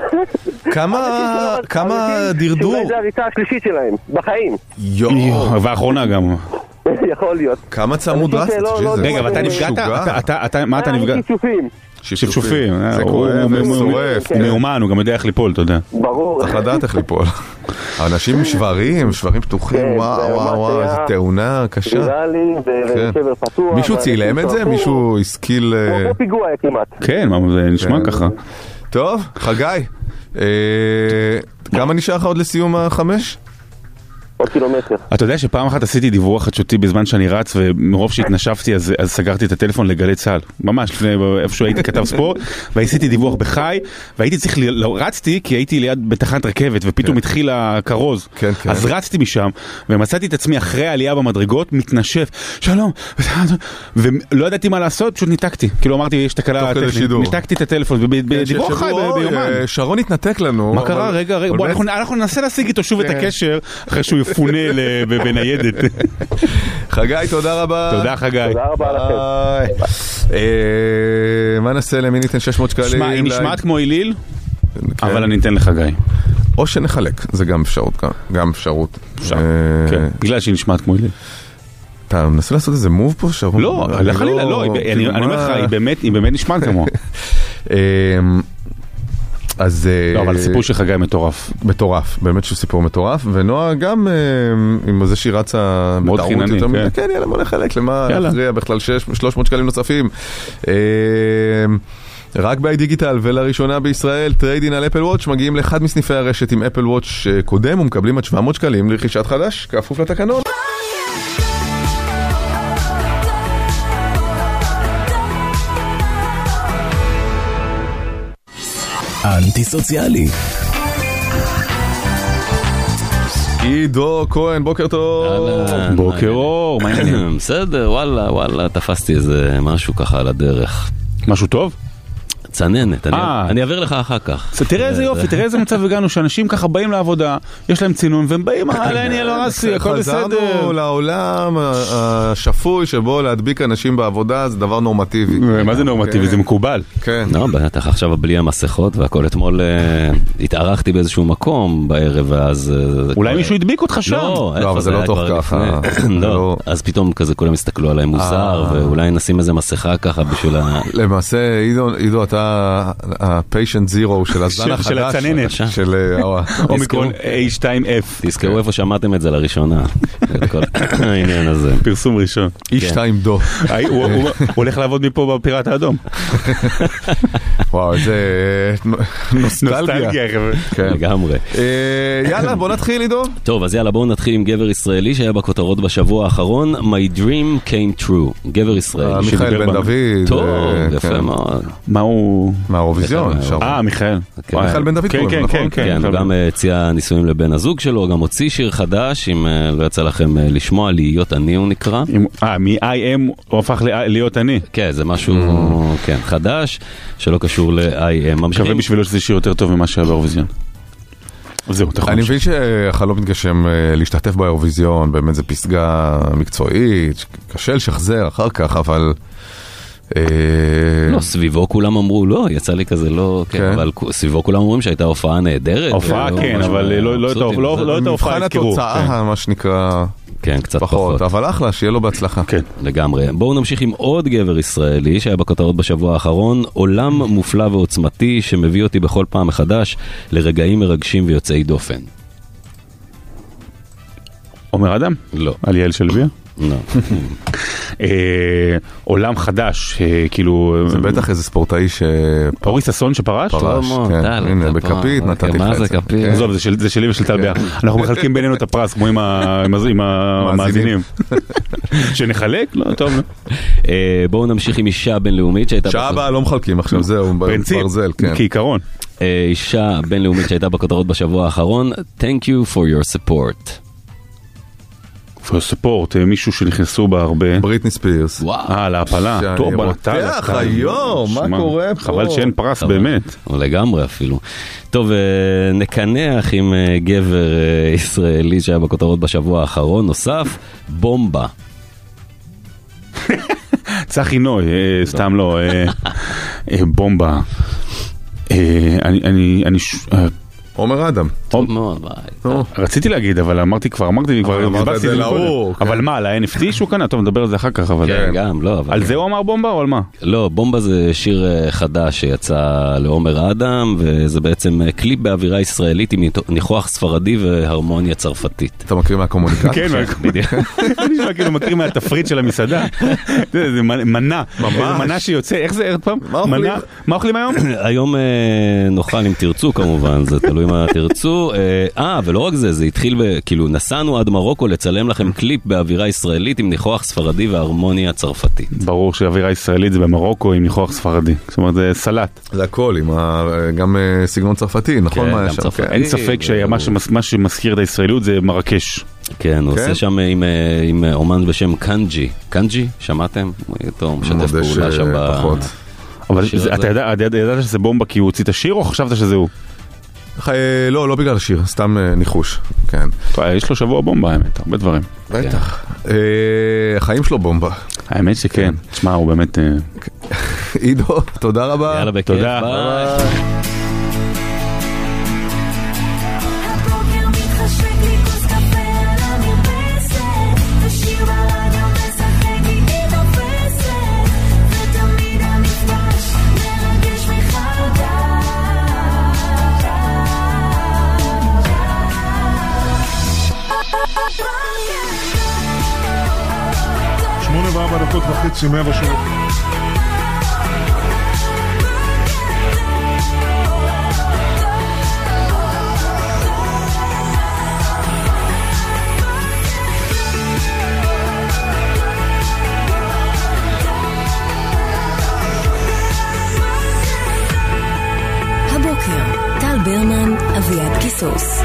כמה דרדור? זה הריצה השלישית שלהם, בחיים. יואו. והאחרונה גם. יכול להיות. כמה צמוד אנשים דרסטית, שלא- לא- ג'יזוס. רגע, ואתה נפגעת? משוגע. אתה- אתה- אתה- מה אתה אה, נפגע? שיפופים. שפשופים. זה הוא- כואב הוא- הוא- ושורף. הוא מאומן, הוא גם יודע איך ליפול, אתה יודע. ברור. צריך לדעת איך ליפול. האנשים שברים, שברים פתוחים, כן, וואו, זה וואו, ממש וואו, היה איזה תאונה קשה. ויראלי כן. ושבר פתוח. מישהו צילם את זה? ואנשים מישהו השכיל... שרפו. אה, כמו פיגוע כמעט. כן, מה, זה נשמע כן. ככה. טוב, חגי, אה, כמה נשאר לך עוד לסיום החמש? עוד קילומטר. אתה יודע שפעם אחת עשיתי דיווח חדשותי בזמן שאני רץ, ומרוב שהתנשפתי אז, אז סגרתי את הטלפון לגלי צהל. ממש, לפני איפשהו הייתי כתב ספורט, ועשיתי דיווח בחי, והייתי צריך, ל... לא, רצתי כי הייתי ליד בתחנת רכבת, ופתאום כן. התחיל הכרוז. כן, כן. אז רצתי משם, ומצאתי את עצמי אחרי העלייה במדרגות, מתנשף, שלום, ולא ידעתי מה לעשות, פשוט ניתקתי. כאילו אמרתי, יש תקלה תוך כדי טכנית. שידור. ניתקתי את הטלפון, ובדיווח חי ששבוע, ב- ביומן. אה, שרון התנתק לנו. מה קרה? אבל- רגע, רגע, אבל בוא, בעצם- אנחנו אנחנו ננסה להשיג איתו שוב את כן. הקשר, אחרי שהוא יפונה ל- ב- בניידת. חגי, תודה רבה. תודה חגי. תודה רבה לכם. ביי. אה, מה נעשה? למי ניתן שש מאות שקלים? שמע, היא ל- נשמעת כמו איליל, כן. אבל אני אתן לחגי. או שנחלק, זה גם אפשרות. גם- גם אפשרות. אפשר, אה, כן, בגלל שהיא נשמעת כמו איליל. אתה מנסה לעשות איזה מוב פה, שרון? לא, אני לחלילה, לא, היא- אני כאילו, אני אומר לך, מה- היא באמת- היא באמת נשמעת כמו. אה, אז... אה, לא, אבל הסיפור של חגי מטורף. מטורף, באמת שהוא סיפור מטורף, ונועה גם אה, עם זה שהיא רצה מאוד בטעות חיננית, יותר כן. מדי, כן, יאללה, בוא נחלק, למה יאללה. להכריע בכלל שש- שלוש מאות שקלים נוספים. אה, רק ב-איי דיגיטל ולראשונה בישראל, טריידין על אפל וואץ' מגיעים לאחד מסניפי הרשת עם אפל וואץ' קודם ומקבלים עד שבע מאות שקלים לרכישת חדש, כפוף לתקנון. אנטי סוציאלי. עידו כהן, בוקר טוב. אהלן. בוקר אור, מה העניינים? בסדר, וואלה, וואלה, תפסתי איזה משהו ככה על הדרך. משהו טוב? צננת, אני- אה. אני אעביר לך אחר כך. אז תראה איזה יופי, תראה איזה מצב הגענו, שאנשים ככה באים לעבודה, יש להם צינון, והם באים, אהלן, יאללה רסי, הכל בסדר. חזרנו לעולם ה- השפוי שבו להדביק אנשים בעבודה זה דבר נורמטיבי. מה זה נורמטיבי? זה מקובל. כן. לא, בטח, עכשיו בלי המסכות והכל. אתמול אה, התארחתי באיזשהו מקום בערב, ואז... אה, אולי כבר- מישהו הדביק אותך שם. לא, אבל איפה זה לא היה תוך כבר ככה. לפני? לא. לא, אז פתאום כזה כולם הסתכלו עליי מוזר, אה. ואולי נשים איזה מסכה ככה בשביל ה... למעשה, עידו, עידו, אתה ה-patient zero של הזן של- החדש. של הצננת. בבקשה. של אה, אומיקרון איי טו אף. תזכרו איפה שמעתם את זה לראשונה. את כל העניין הזה. פרסום ראשון. אי שתיים דו. היי, הוא הוא- הוא הולך לעבוד מפה בפיראט האדום. וואו, איזה נוסטלגיה. נוסטלגיה, חבר'ה. כן. לגמרי. אה, יאללה, בוא נתחיל, עידו. טוב, אז יאללה, בואו נתחיל עם גבר ישראלי שהיה בכותרות בשבוע האחרון. My dream came true. גבר ישראלי. אה, מיכאל שדיבר בן בנו. דוד. טוב, אה, יפה כן. מאוד. מה הוא... מהאירוויזיון. מיכאל, שרון. אה, מיכאל. כן. וואי. מיכאל בן דוד כן, קוראים כן, לו, כן, נכון? כן. כן, הוא מיכאל גם בן- אה, הציע נישואים לבן הזוג שלו, הוא גם הוציא שיר חדש, אם אה, לא יצא לכם אה, לשמוע, להיות אני הוא נקרא. אם- אה, מ-איי אם הוא הפך ל- להיות אני. כן, זה משהו, כן, חדש, שלא קשור ל-איי אם. מקווה בשבילו שזה שיר יותר טוב ממה שהיה באירוויזיון. זהו, אתה יכול אני להמשיך. מבין שהחלום מתגשם אה, להשתתף באירוויזיון, באמת זו פסגה מקצועית, קשה לשחזר אחר כך, אבל... אה, לא, סביבו כולם אמרו, לא, יצא לי כזה, לא, כן, כן. אבל סביבו כולם אומרים שהייתה הופעה נהדרת. הופעה ולא כן, משהו אבל לא- לא את מבסוטים. ה- לא- זה- לא את ההופעה מבחן הזכירו. התוצאה, מה שנקרא, כן, קצת פחות, פחות. אבל אחלה, שיהיה לו בהצלחה. כן. לגמרי. בואו נמשיך עם עוד גבר ישראלי שהיה בכותרות בשבוע האחרון, עולם מופלא ועוצמתי שמביא אותי בכל פעם מחדש לרגעים מרגשים ויוצאי דופן. עומר אדם? לא, אליאל שלביה? לא. אה, עולם חדש, אה, כאילו... זה בטח איזה ספורטאי ש... אורי ששון שפרש? פרש, מאוד, כן, טל, הנה, אתה בכפית פה. נתתי אוקיי, לך מה את זה זה. כפית? כן. עזוב, זה של- זה שלי ושל טל ביחד. אנחנו מחלקים בינינו את הפרס, כמו עם ה- עם ה- עם המאזינים. שנחלק? לא, טוב. לא. אה, בואו נמשיך עם אישה בינלאומית שהייתה... שעה בכ- הבאה לא מחלקים עכשיו, זהו, פרינציפ, ברזל, כן. כעיקרון. אה, אישה בינלאומית שהייתה בכותרות בשבוע האחרון, Thank you for your support. ספורט, מישהו שנכנסו בה הרבה. בריטני ספירס. וואו. אה, להפלה. שאני טוב, בוא רותח נתן. היום, מה קורה פה? חבל שאין פרס באמת. לגמרי אפילו. טוב, אה, נקנח עם אה, גבר אה, ישראלי שהיה בכותרות בשבוע האחרון, נוסף, בומבה. צחי נוי, אה, סתם לא. אה, אה, בומבה. אה, אני, אני, אני, ש- אה, עומר אדם. טוב מאוד, ביי. רציתי להגיד, אבל אמרתי כבר, אמרתי כבר, אמרת את זה לאור. אבל מה, על ה-אן אף טי שהוא קנה? טוב, נדבר על זה אחר כך, אבל... כן, גם, לא, אבל... על זה הוא אמר בומבה או על מה? לא, בומבה זה שיר חדש שיצא לעומר אדם, וזה בעצם קליפ באווירה ישראלית עם ניחוח ספרדי והרמוניה צרפתית. אתה מכיר מהקומוניקציה? כן, בדיוק. אני נשמע כאילו מכיר מהתפריט של המסעדה. זה מנה. ממש. זה מנה שיוצא, איך זה ערד פעם? מה אוכלים? מה אוכלים היום? היום נאכל אם תרצו כמובן, זה תלוי מה תרצו. אה, ולא רק זה, זה התחיל, כאילו נסענו עד מרוקו לצלם לכם קליפ באווירה ישראלית עם ניחוח ספרדי והרמוניה צרפתית. ברור שאווירה ישראלית זה במרוקו עם ניחוח ספרדי. זאת אומרת, זה סלט. זה הכל, גם סגנון צרפתי, נכון? כן, גם צרפתי. אין ספק שמה שמזכיר את הישראליות זה מרקש. כן, הוא עושה שם עם אומן בשם קנג'י. קנג'י? שמעתם? הוא משתף פעולה שם ב... אבל אתה ידעת שזה בומבה כי הוא הוציא את השיר או חשבת שזה הוא? לא, לא בגלל השיר, סתם ניחוש, כן. יש לו שבוע בומבה, האמת, הרבה דברים. בטח. החיים שלו בומבה. האמת שכן, תשמע, הוא באמת... עידו, תודה רבה. יאללה, בכיף, תודה. ביי. שמונה וארבע דקות וחצי, מאה ושלוש. הבוקר, טל ברמן, אביעד קיסוס.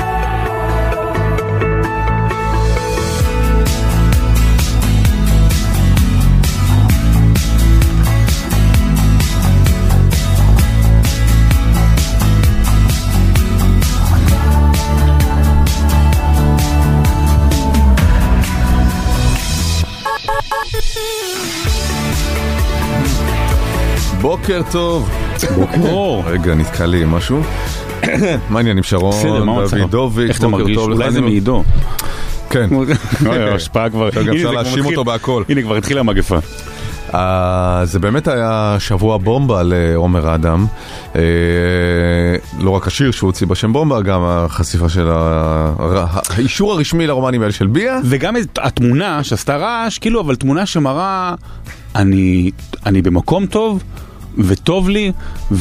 בוקר טוב. בוקר. רגע, נתקע לי משהו. מה העניין עם שרון, דוידוביץ'? איך אתה מרגיש? אולי זה מעידו. כן. השפעה כבר... גם אפשר להאשים אותו בהכל. הנה, כבר התחילה המגפה. זה באמת היה שבוע בומבה לעומר אדם. לא רק השיר שהוא הוציא בשם בומבה, גם החשיפה של האישור הרשמי לרומנים האלה של ביה. וגם התמונה שעשתה רעש, כאילו, אבל תמונה שמראה אני במקום טוב וטוב לי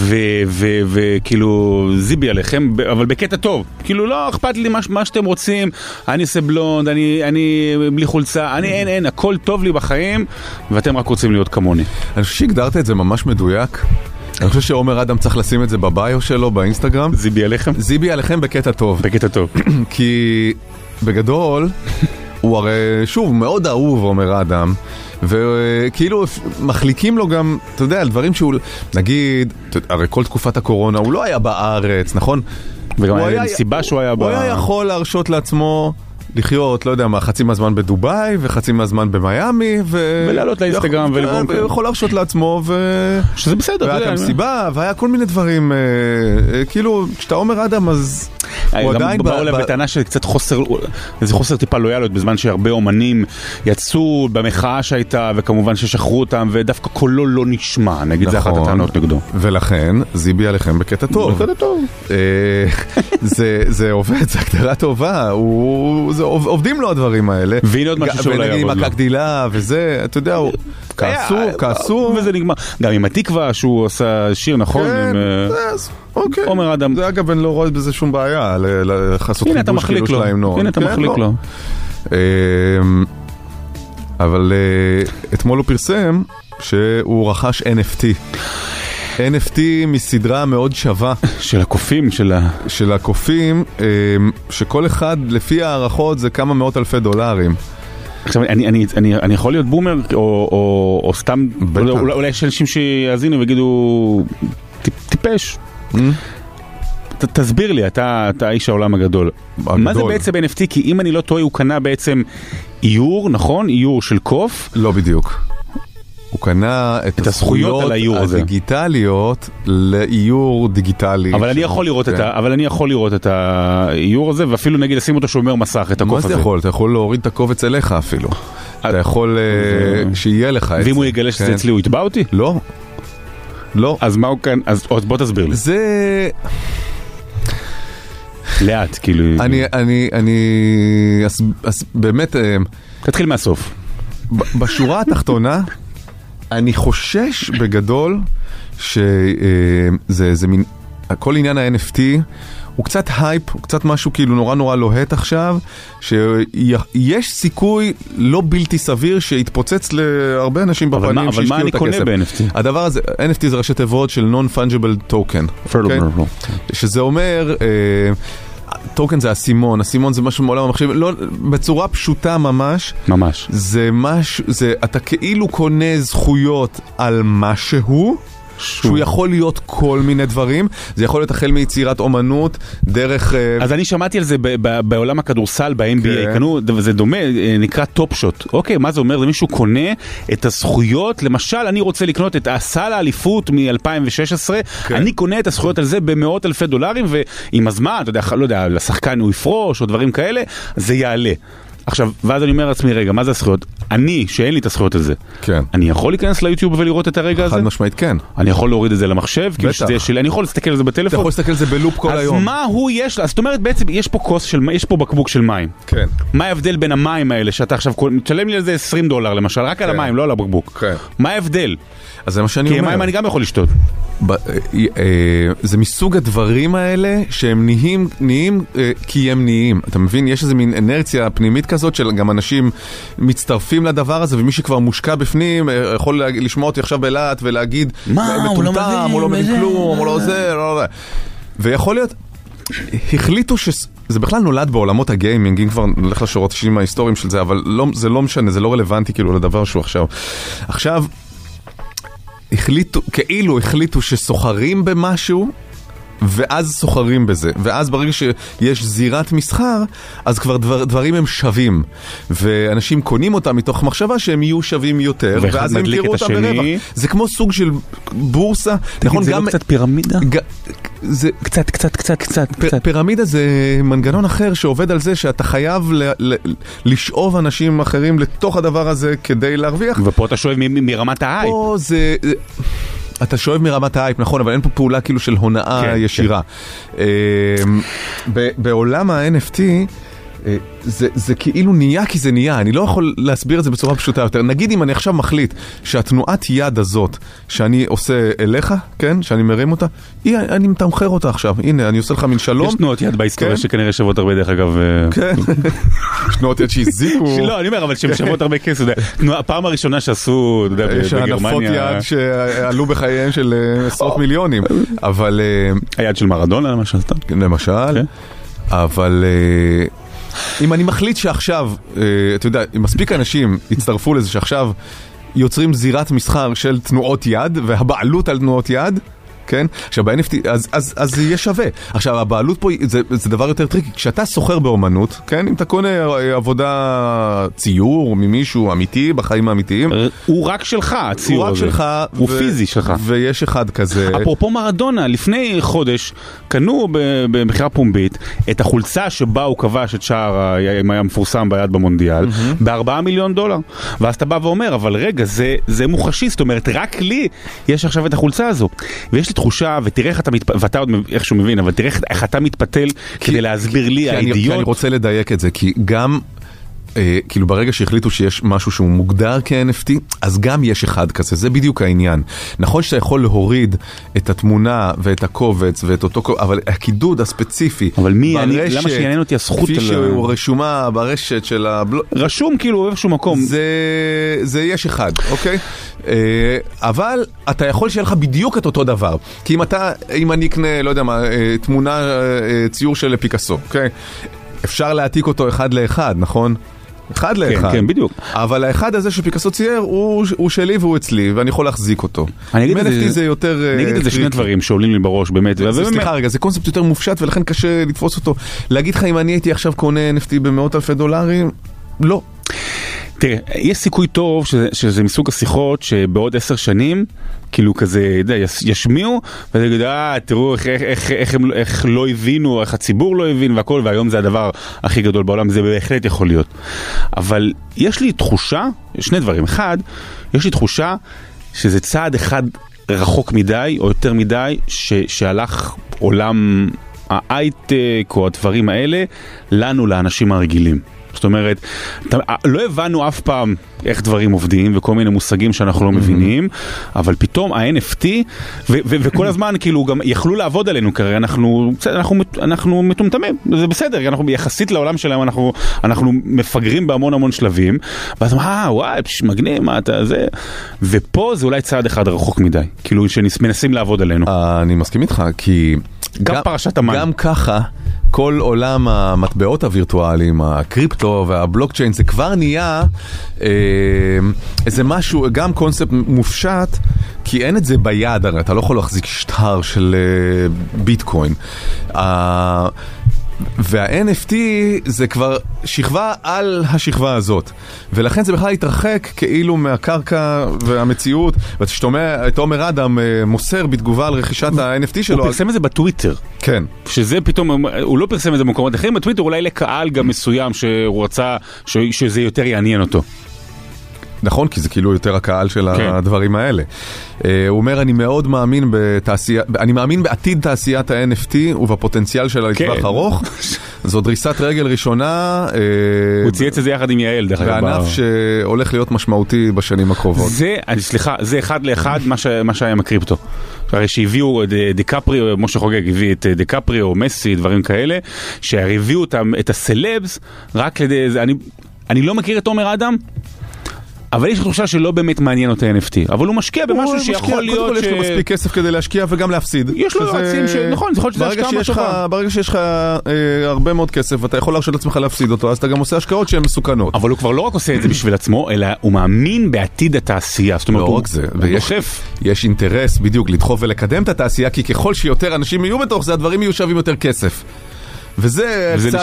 וכאילו זיבי עליכם, אבל בקטע טוב, כאילו לא אכפת לי מה שאתם רוצים, אני עושה בלונד, אני בלי חולצה, אני אין אין, הכל טוב לי בחיים ואתם רק רוצים להיות כמוני. אני חושב שהגדרת את זה ממש מדויק. אני חושב שעומר אדם צריך לשים את זה בביו שלו באינסטגרם. זיבי עליכם? זיבי עליכם בקטע טוב. בקטע טוב. כי בגדול הוא הרי שוב מאוד אהוב עומר אדם, וכאילו מחליקים לו גם, אתה יודע, על דברים שהוא, נגיד, הרי כל תקופת הקורונה הוא לא היה בארץ, נכון? וגם היה סיבה שהוא היה... הוא היה יכול להרשות לעצמו לחיות, לא יודע מה, חצי מהזמן בדוביי וחצי מהזמן במיימי, ולעלות לאינסטגרם ולגרום כאלה. הוא יכול להרשות לעצמו, שזה בסדר. והיה גם סיבה, והיה כל מיני דברים, כאילו, כשאתה עומר אדם, אז הוא עדיין... באו לה בטענה שקצת חוסר, איזה חוסר טיפה לויאליות, בזמן שהרבה אומנים יצאו במחאה שהייתה, וכמובן ששחררו אותם, ודווקא קולו לא נשמע, נגיד זה אחת הטענות נגדו. ולכן, זיבי עליכם בקטע טוב. בקטע טוב. זה עובד, זה הגדרה טובה, עובדים לו הדברים האלה. והנה עוד משהו שאולי יעבוד לו. ונגיד מכה גדילה וזה, אתה יודע, כעסו, כעסו. וזה נגמר. גם עם התקווה שהוא עושה שיר, נכון? כן, אוקיי. עומר אדם. זה אגב, אני לא רואה בזה שום בעיה, לחסות חידוש כאילו של ההמנון. הנה אתה מחליק לו. אבל אתמול הוא פרסם שהוא רכש אן אף טי. אן אף טי מסדרה מאוד שווה של הקופים של ה... של הקופים, שכל אחד לפי הערכות זה כמה מאות אלפי דולרים. עכשיו אני אני אני אני יכול להיות בומר או או או סתם אולי אולי יש אנשים שיאזינו ויגידו טיפש. תסביר לי, אתה אתה איש העולם הגדול. מה זה בעצם אן אף טי? כי אם אני לא טועה הוא קנה בעצם איור, נכון? איור של קוף? לא בדיוק. הוא קנה את, את הזכויות הדיגיטליות לאיור דיגיטלי. אבל אני יכול לראות את ה, אבל אני יכול לראות את האיור הזה, ואפילו נגיד לשים אותו שומר מסך, את הקוף הזה. מה זה יכול? אתה יכול להוריד את הקובץ אליך אפילו. אתה יכול שיהיה לך את זה. ואם הוא יגלה שזה אצלי, הוא יתבע אותי? לא. לא. אז מה הוא כאן? אז בוא תסביר לי. זה... לאט, כאילו... אני, אני, אני... אז באמת... תתחיל מהסוף. בשורה התחתונה, אני חושש בגדול שזה מין... כל עניין ה-אן אף טי הוא קצת הייפ, הוא קצת משהו כאילו נורא נורא לוהט עכשיו, שיש סיכוי לא בלתי סביר שיתפוצץ להרבה אנשים בפנים שהשקיעו את הכסף. אבל מה אני קונה ב-אן אף טי? הדבר הזה, אן אף טי זה ראשי תיבות של Non-Fungible Token. שזה אומר... טוקן זה הסימון, הסימון זה משהו מעולם המחשב, לא, בצורה פשוטה ממש. ממש. זה משהו, זה, אתה כאילו קונה זכויות על משהו, שהוא יכול להיות כל מיני דברים, זה יכול להיות החל מיצירת אומנות, דרך... אז אני שמעתי על זה בעולם הכדורסל, ב-אן בי איי, קנו, זה דומה, נקרא טופ שוט. אוקיי, מה זה אומר? זה מישהו קונה את הזכויות, למשל, אני רוצה לקנות את הסל האליפות מ-אלפיים ושש עשרה, אני קונה את הזכויות על זה במאות אלפי דולרים, ועם הזמן, אתה יודע, לא יודע, לשחקן הוא יפרוש, או דברים כאלה, זה יעלה. עכשיו, ואז אני אומר לעצמי, רגע, מה זה הזכויות? אני, שאין לי את הזכויות על זה, כן. אני יכול להיכנס ליוטיוב ולראות את הרגע הזה? חד משמעית, כן. אני יכול להוריד את זה למחשב, כאילו שזה שלי, אני יכול להסתכל על זה בטלפון. אתה יכול להסתכל על זה בלופ כל אז היום. אז מה הוא יש? אז זאת אומרת, בעצם, יש פה כוס של, יש פה בקבוק של מים. כן. מה ההבדל בין המים האלה, שאתה עכשיו, תשלם לי על זה עשרים דולר, למשל, רק על המים, לא על הבקבוק. כן. מה ההבדל? אז זה מה שאני אומר. כי מים אני גם יכול לשתות. זה מסוג הדברים האלה שהם נהיים, נהיים כי הם נהיים. אתה מבין? יש איזו מין אנרציה פנימית כזאת של גם אנשים מצטרפים לדבר הזה, ומי שכבר מושקע בפנים יכול לשמוע אותי עכשיו בלעת ולהגיד מה? הוא לא מבין, הוא לא מבין כלום, הוא לא זה, לא זה. ויכול להיות, החליטו שזה בכלל נולד בעולמות הגיימינג, אם כבר נלך לשורות שירים ההיסטוריים של זה, אבל לא, זה לא משנה, זה לא רלוונטי כאילו לדבר שהוא עכשיו. עכשיו, החליטו, כאילו החליטו שסוחרים במשהו, ואז סוחרים בזה. ואז ברגע שיש זירת מסחר, אז כבר דבר, דברים הם שווים. ואנשים קונים אותם מתוך מחשבה שהם יהיו שווים יותר, ואז הם תראו אותם ברווח. זה כמו סוג של בורסה. תגיד, זה לא קצת פירמידה? זה קצת, קצת, קצת, קצת. פירמידה זה מנגנון אחר שעובד על זה שאתה חייב לשאוב אנשים אחרים לתוך הדבר הזה כדי להרוויח. ופה אתה שואב מרמת ההייפ. פה זה... אתה שואב מרמת ההייפ, נכון, אבל אין פה פעולה כאילו של הונאה כן, ישירה. כן. בעולם ה-אן אף טי, זה, זה כאילו נהיה כי זה נהיה, אני לא יכול להסביר את זה בצורה פשוטה יותר. נגיד אם אני עכשיו מחליט שהתנועת יד הזאת שאני עושה אליך, כן, שאני מרים אותה, היא, אני מתמחר אותה עכשיו. הנה, אני עושה לך מן שלום. יש תנועות יד בהיסטוריה כן? שכנראה שוות הרבה דרך אגב. כן. יש תנועות יד שהזיקו. לא, אני אומר, אבל שהן שוות הרבה כסף. הפעם הראשונה שעשו, אתה יודע, בגרמניה. יש הנפות יד שעלו בחייהם של עשרות מיליונים. אבל... היד של מרדונה למשל. למשל. אבל... אם אני מחליט שעכשיו, אתה יודע, אם מספיק אנשים יצטרפו לזה שעכשיו יוצרים זירת מסחר של תנועות יד, והבעלות על תנועות יד, כן? עכשיו, ב-אן אף טי, אז, אז, אז זה יהיה שווה. עכשיו, הבעלות פה, זה, זה דבר יותר טריקי. כשאתה סוחר באומנות, כן? אם אתה קונה עבודה ציור ממישהו אמיתי, בחיים האמיתיים. הוא רק שלך, הציור הזה. הוא רק שלך. הוא פיזי שלך. ויש אחד כזה. אפרופו מרדונה, לפני חודש, קנו במחירה פומבית את החולצה שבה הוא כבש את שער המפורסם ביד במונדיאל, בארבעה מיליון דולר. ואז אתה בא ואומר, אבל רגע, זה, זה מוחשי, זאת אומרת, רק לי יש עכשיו את החולצה הזו. ויש לי תחושה, ותראה איך אתה מתפתל, ואתה עוד איכשהו מבין, אבל תראה איך אתה מתפתל כדי להסביר לי האידיוט. כי אני רוצה לדייק את זה, כי גם, אה, כאילו ברגע שהחליטו שיש משהו שהוא מוגדר כ-אן אף טי, אז גם יש אחד כזה, זה בדיוק העניין. נכון שאתה יכול להוריד את התמונה ואת הקובץ ואת אותו קובץ, אבל הקידוד הספציפי, אבל מי, אני, למה שיעניין אותי הזכות? כפי שהוא רשומה ברשת של הבלוג, רשום כאילו איזשהו מקום. זה, זה יש אחד, אוקיי? אבל אתה יכול שיהיה לך בדיוק את אותו דבר. כי אם אתה, אם אני אקנה, לא יודע מה, תמונה, ציור של פיקאסו, אוקיי? אפשר להעתיק אותו אחד לאחד, נכון? אחד לאחד. כן, כן, בדיוק. אבל האחד הזה שפיקאסו צייר הוא, הוא שלי והוא אצלי, ואני יכול להחזיק אותו. אני אגיד את זה, זה יותר... אני אגיד את זה שני דברים שעולים לי בראש, באמת. סליחה רגע, זה קונספט יותר מופשט, ולכן קשה לתפוס אותו. להגיד לך אם אני הייתי עכשיו קונה אן אף טי במאות אלפי דולרים? לא. תראה, יש סיכוי טוב שזה, שזה מסוג השיחות שבעוד עשר שנים, כאילו כזה, יודע, ישמיעו, וזה יגיד, אה, תראו איך, איך, איך, איך, הם, איך לא הבינו, איך הציבור לא הבין והכל, והיום זה הדבר הכי גדול בעולם, זה בהחלט יכול להיות. אבל יש לי תחושה, שני דברים. אחד, יש לי תחושה שזה צעד אחד רחוק מדי, או יותר מדי, ש, שהלך עולם ההייטק או הדברים האלה, לנו, לאנשים הרגילים. זאת אומרת, לא הבנו אף פעם איך דברים עובדים וכל מיני מושגים שאנחנו לא מבינים, אבל פתאום ה-אן אף טי וכל הזמן כאילו גם יכלו לעבוד עלינו, כרגע אנחנו אנחנו מטומטמים, זה בסדר, אנחנו יחסית לעולם שלהם אנחנו מפגרים בהמון המון שלבים, ואז אה וואי מגניב מה אתה זה, ופה זה אולי צעד אחד רחוק מדי, כאילו שמנסים לעבוד עלינו. אני מסכים איתך, כי גם פרשת המים, גם ככה כל עולם המטבעות הווירטואליים, הקריפטו והבלוקצ'יין, זה כבר נהיה אה, איזה משהו, גם קונספט מופשט, כי אין את זה ביד, הרי אתה לא יכול להחזיק שטר של אה, ביטקוין. אה, וה-אן אף טי זה כבר שכבה על השכבה הזאת, ולכן זה בכלל התרחק כאילו מהקרקע והמציאות. ואתה שומע את עומר אדם מוסר בתגובה על רכישת ה-אן אף טי שלו, הוא פרסם את זה בטוויטר, כן, שזה פתאום, הוא לא פרסם את זה במקומות אחרים בטוויטר, אולי לקהל גם מסוים שהוא רצה שזה יותר יעניין אותו. נכון, כי זה כאילו יותר הקהל של כן. הדברים האלה. Uh, הוא אומר, אני מאוד מאמין בתעשייה, אני מאמין בעתיד תעשיית ה-אן אף טי ובפוטנציאל שלה לטווח כן. ארוך. זו דריסת רגל ראשונה. Uh, הוא צייץ את זה יחד עם יעל, דרך אגב. וענף שהולך להיות משמעותי בשנים הקרובות. זה, אני, סליחה, זה אחד לאחד מה, ש, מה שהיה עם הקריפטו. הרי שהביאו דיקפריו, משה חוגג הביא את דיקפריו, מסי, דברים כאלה, שהביאו אותם, את הסלבס, רק לידי, אני, אני לא מכיר את עומר אדם, אבל יש תחושה שלא באמת מעניין אותה אן אף טי, אבל הוא משקיע במשהו שיכול להיות ש... קודם כל יש לו מספיק כסף כדי להשקיע וגם להפסיד. יש לו יועצים ש... נכון, זה יכול להיות שזה השקעה משווה. ברגע שיש לך הרבה מאוד כסף ואתה יכול להרשות לעצמך להפסיד אותו, אז אתה גם עושה השקעות שהן מסוכנות. אבל הוא כבר לא רק עושה את זה בשביל עצמו, אלא הוא מאמין בעתיד התעשייה. זאת אומרת, לא רק זה. הוא דוחף. יש אינטרס בדיוק לדחוף ולקדם את התעשייה, כי ככל שיותר אנשים יהיו בתוך זה, הדברים יהיו שווים יותר כסף. וזה קצת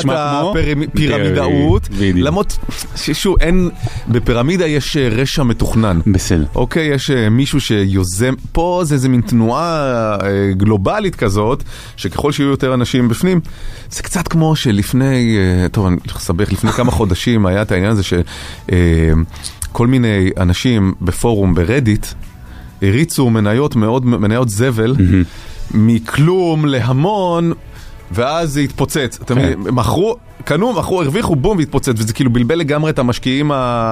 הפירמידאות, למרות ששוב, אין, בפירמידה יש רשע מתוכנן. בסדר. אוקיי, יש מישהו שיוזם, פה זה איזה מין תנועה גלובלית כזאת, שככל שיהיו יותר אנשים בפנים, זה קצת כמו שלפני, טוב, אני אסבך, לפני כמה חודשים היה את העניין הזה שכל מיני אנשים בפורום ברדיט, הריצו מניות מאוד, מניות זבל, מכלום להמון, ואז זה התפוצץ. אתם מכרו, קנו, מכרו, הרוויחו, בום, והתפוצץ, וזה כאילו בלבל לגמרי את המשקיעים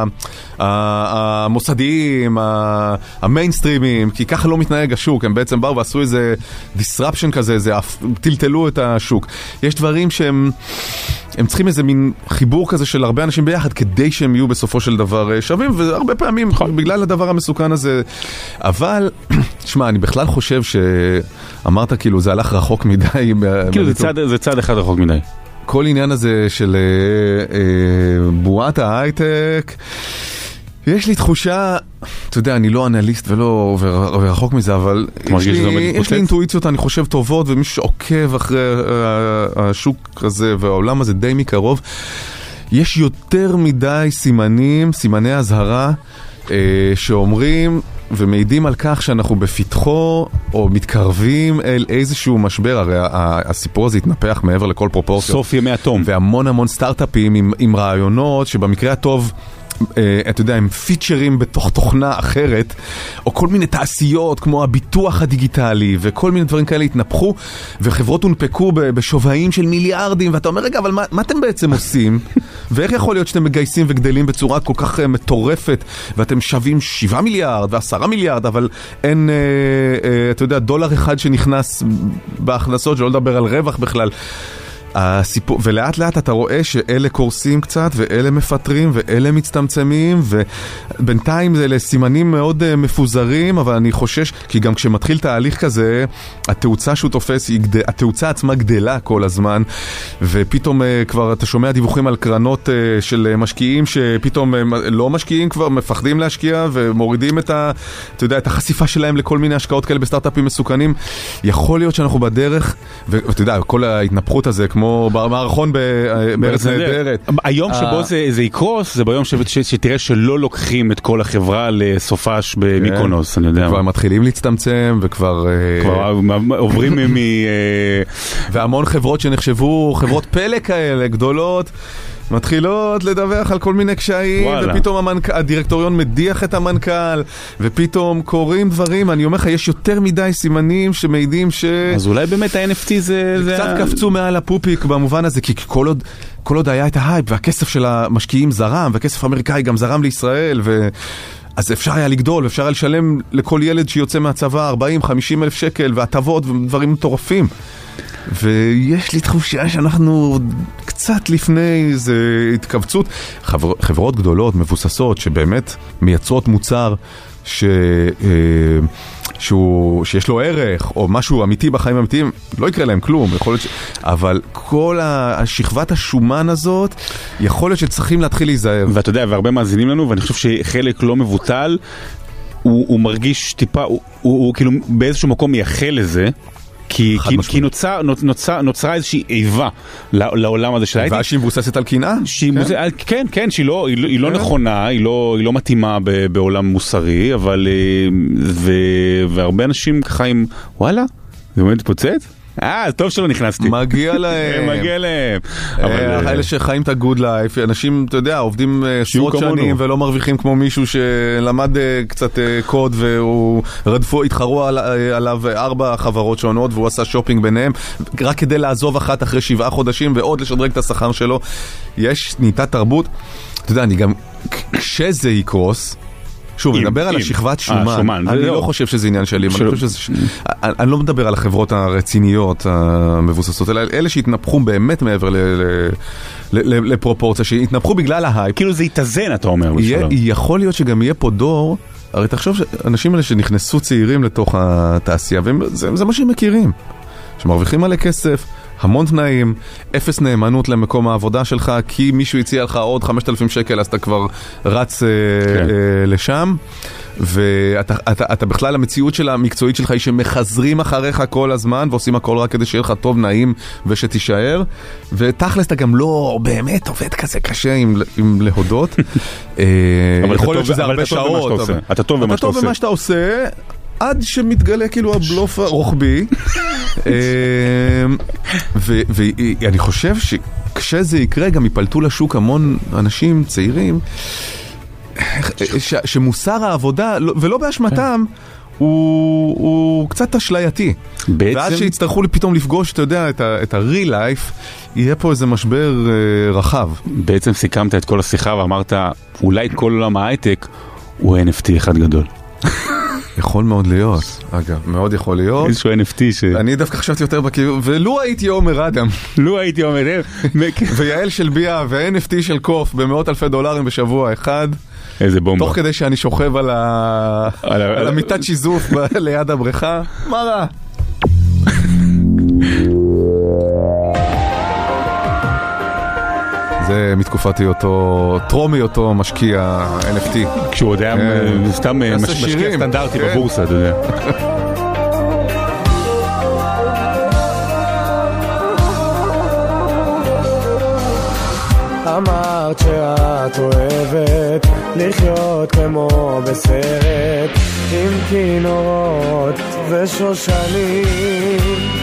המוסדיים, המיינסטרימים, כי ככה לא מתנהג השוק. הם בעצם באו ועשו איזה disruption כזה, זה טלטלו את השוק. יש דברים שהם הם צריכים איזה מין חיבור כזה של הרבה אנשים ביחד, כדי שהם יהיו בסופו של דבר שווים, והרבה פעמים בגלל הדבר המסוכן הזה. אבל, שמע, אני בכלל חושב שאמרת כאילו זה הלך רחוק מדי. כאילו זה צד, זה צד אחד רחוק מדי. כל עניין הזה של אה, אה, בועת ההייטק, יש לי תחושה, אתה יודע, אני לא אנליסט ולא ורחוק מזה, אבל יש לי, יש לי אינטואיציות, אני חושב, טובות, ומי שעוקב אחרי השוק הזה והעולם הזה די מקרוב, יש יותר מדי סימנים, סימני הזהרה, אה, שאומרים ומעידים על כך שאנחנו בפתחו או מתקרבים אל איזשהו משבר. הרי הסיפור הזה התנפח מעבר לכל פרופורציות. סוף ימי התום. והמון המון סטארט-אפים עם, עם רעיונות שבמקרה הטוב, אתה יודע, הם פיצ'רים בתוך תוכנה אחרת, או כל מיני תעשיות כמו הביטוח הדיגיטלי וכל מיני דברים כאלה התנפחו, וחברות הונפקו בשווים של מיליארדים, ואתה אומר, רגע, אבל מה, מה אתם בעצם עושים? ואיך יכול להיות שאתם מגייסים וגדלים בצורה כל כך מטורפת, ואתם שווים שבעה מיליארד ועשרה מיליארד, אבל אין, אתה יודע, דולר אחד שנכנס בהכנסות, שלא לדבר על רווח בכלל. הסיפור, ולאט לאט אתה רואה שאלה קורסים קצת, ואלה מפטרים, ואלה מצטמצמים, ובינתיים זה לסימנים מאוד מפוזרים, אבל אני חושש, כי גם כשמתחיל תהליך כזה, התאוצה שהוא תופס, התאוצה עצמה גדלה כל הזמן, ופתאום כבר אתה שומע דיווחים על קרנות של משקיעים, שפתאום לא משקיעים כבר, מפחדים להשקיע, ומורידים את ה, אתה יודע, את החשיפה שלהם לכל מיני השקעות כאלה בסטארט-אפים מסוכנים. יכול להיות שאנחנו בדרך, ואתה יודע, כל ההתנפחות הזה, כמו כמו במערכון בארץ נהדרת. היום שבו זה יקרוס, זה ביום שתראה שלא לוקחים את כל החברה לסופש במיקונוס, אני יודע. כבר מתחילים להצטמצם, וכבר... כבר עוברים מ... והמון חברות שנחשבו, חברות פלא כאלה, גדולות, מתחילות לדווח על כל מיני קשיים, ופתאום המנכ... הדירקטוריון מדיח את המנכ"ל, ופתאום קורים דברים, אני אומר לך, יש יותר מדי סימנים שמעידים ש... אז אולי באמת ה-אן אף טי זה... זה קצת קפצו מעל הפופיק במובן הזה, כי כל עוד, כל עוד היה את ההייפ, והכסף של המשקיעים זרם, והכסף האמריקאי גם זרם לישראל, ו... אז אפשר היה לגדול, אפשר היה לשלם לכל ילד שיוצא מהצבא ארבעים חמישים אלף שקל, והטבות ודברים מטורפים. ויש לי תחושה שאנחנו קצת לפני איזו התכווצות. חבר, חברות גדולות, מבוססות, שבאמת מייצרות מוצר ש, שהוא, שיש לו ערך, או משהו אמיתי בחיים אמיתיים, לא יקרה להם כלום, יכול להיות ש... אבל כל השכבת השומן הזאת, יכול להיות שצריכים להתחיל להיזהר. ואתה יודע, והרבה מאזינים לנו, ואני חושב שחלק לא מבוטל, הוא, הוא מרגיש טיפה, הוא, הוא, הוא כאילו באיזשהו מקום מייחל לזה, כי, כי, כי נוצר, נוצר, נוצרה איזושהי איבה לעולם הזה של ההייטק. איבה שהיא מבוססת על קנאה? כן? מבוס... כן, כן, שהיא לא, היא, היא לא נכונה, היא לא, היא לא מתאימה ב, בעולם מוסרי, אבל, ו, והרבה אנשים ככה עם, וואלה, זה באמת פוצץ? אה, טוב שלא נכנסתי. מגיע להם. מגיע להם. אלה שחיים את הגוד לייף, אנשים, אתה יודע, עובדים עשרות שנים ולא מרוויחים כמו מישהו שלמד קצת קוד והוא רדפו, התחרו עליו ארבע חברות שונות והוא עשה שופינג ביניהם, רק כדי לעזוב אחת אחרי שבעה חודשים ועוד לשדרג את השכר שלו. יש ניתת תרבות. אתה יודע, אני גם, כשזה יקרוס, שוב, נדבר על השכבת שומן. אני לא חושב שזה עניין שלי. אני לא מדבר על החברות הרציניות המבוססות, אלא אלה שהתנפחו באמת מעבר לפרופורציה, שהתנפחו בגלל ההייפ. כאילו זה יתאזן, אתה אומר. יכול להיות שגם יהיה פה דור, הרי תחשוב שאנשים האלה שנכנסו צעירים לתוך התעשייה, וזה מה שהם מכירים, שמרוויחים מלא כסף, המון תנאים, אפס נאמנות למקום העבודה שלך, כי מישהו הציע לך עוד חמשת אלפים שקל, אז אתה כבר רץ כן. אה, לשם, ואתה אתה, אתה בכלל המציאות של המקצועית שלך היא שמחזרים אחריך כל הזמן, ועושים הכל רק כדי שיהיה לך טוב, נעים, ושתישאר, ותכלס אתה גם לא באמת עובד כזה קשה עם, עם להודות. אבל יכול להיות שזה הרבה שעות. אתה טוב במה שאתה עושה. אתה טוב במה שאתה עושה. עד שמתגלה כאילו הבלוף הרוחבי. ואני חושב שכשזה יקרה גם יפלטו לשוק המון אנשים צעירים שמוסר העבודה, ולא באשמתם, הוא קצת אשלייתי. ואז שיצטרכו פתאום לפגוש, אתה יודע, את ה-real life, יהיה פה איזה משבר רחב. בעצם סיכמת את כל השיחה ואמרת, אולי כל עולם ההייטק הוא אן אף טי אחד גדול. יכול מאוד להיות, אגב, מאוד יכול להיות. איזשהו אן אף טי ש... אני דווקא חשבתי יותר בכיוון, ולו הייתי עומר אדם. לו הייתי עומר אדם. ויעל של ביה ו-אן אף טי של קוף במאות אלפי דולרים בשבוע אחד. איזה בומבה. תוך כדי שאני שוכב על המיטת שיזוף ליד הבריכה. מה רע? זה מתקופתי אותו, טרומי אותו משקיע אן אף טי. כשהוא עוד היה סתם משקיע סטנדרטי בבורסה, אתה יודע. אמרת שאת אוהבת לחיות כמו בסרט עם כינורות ושושנים.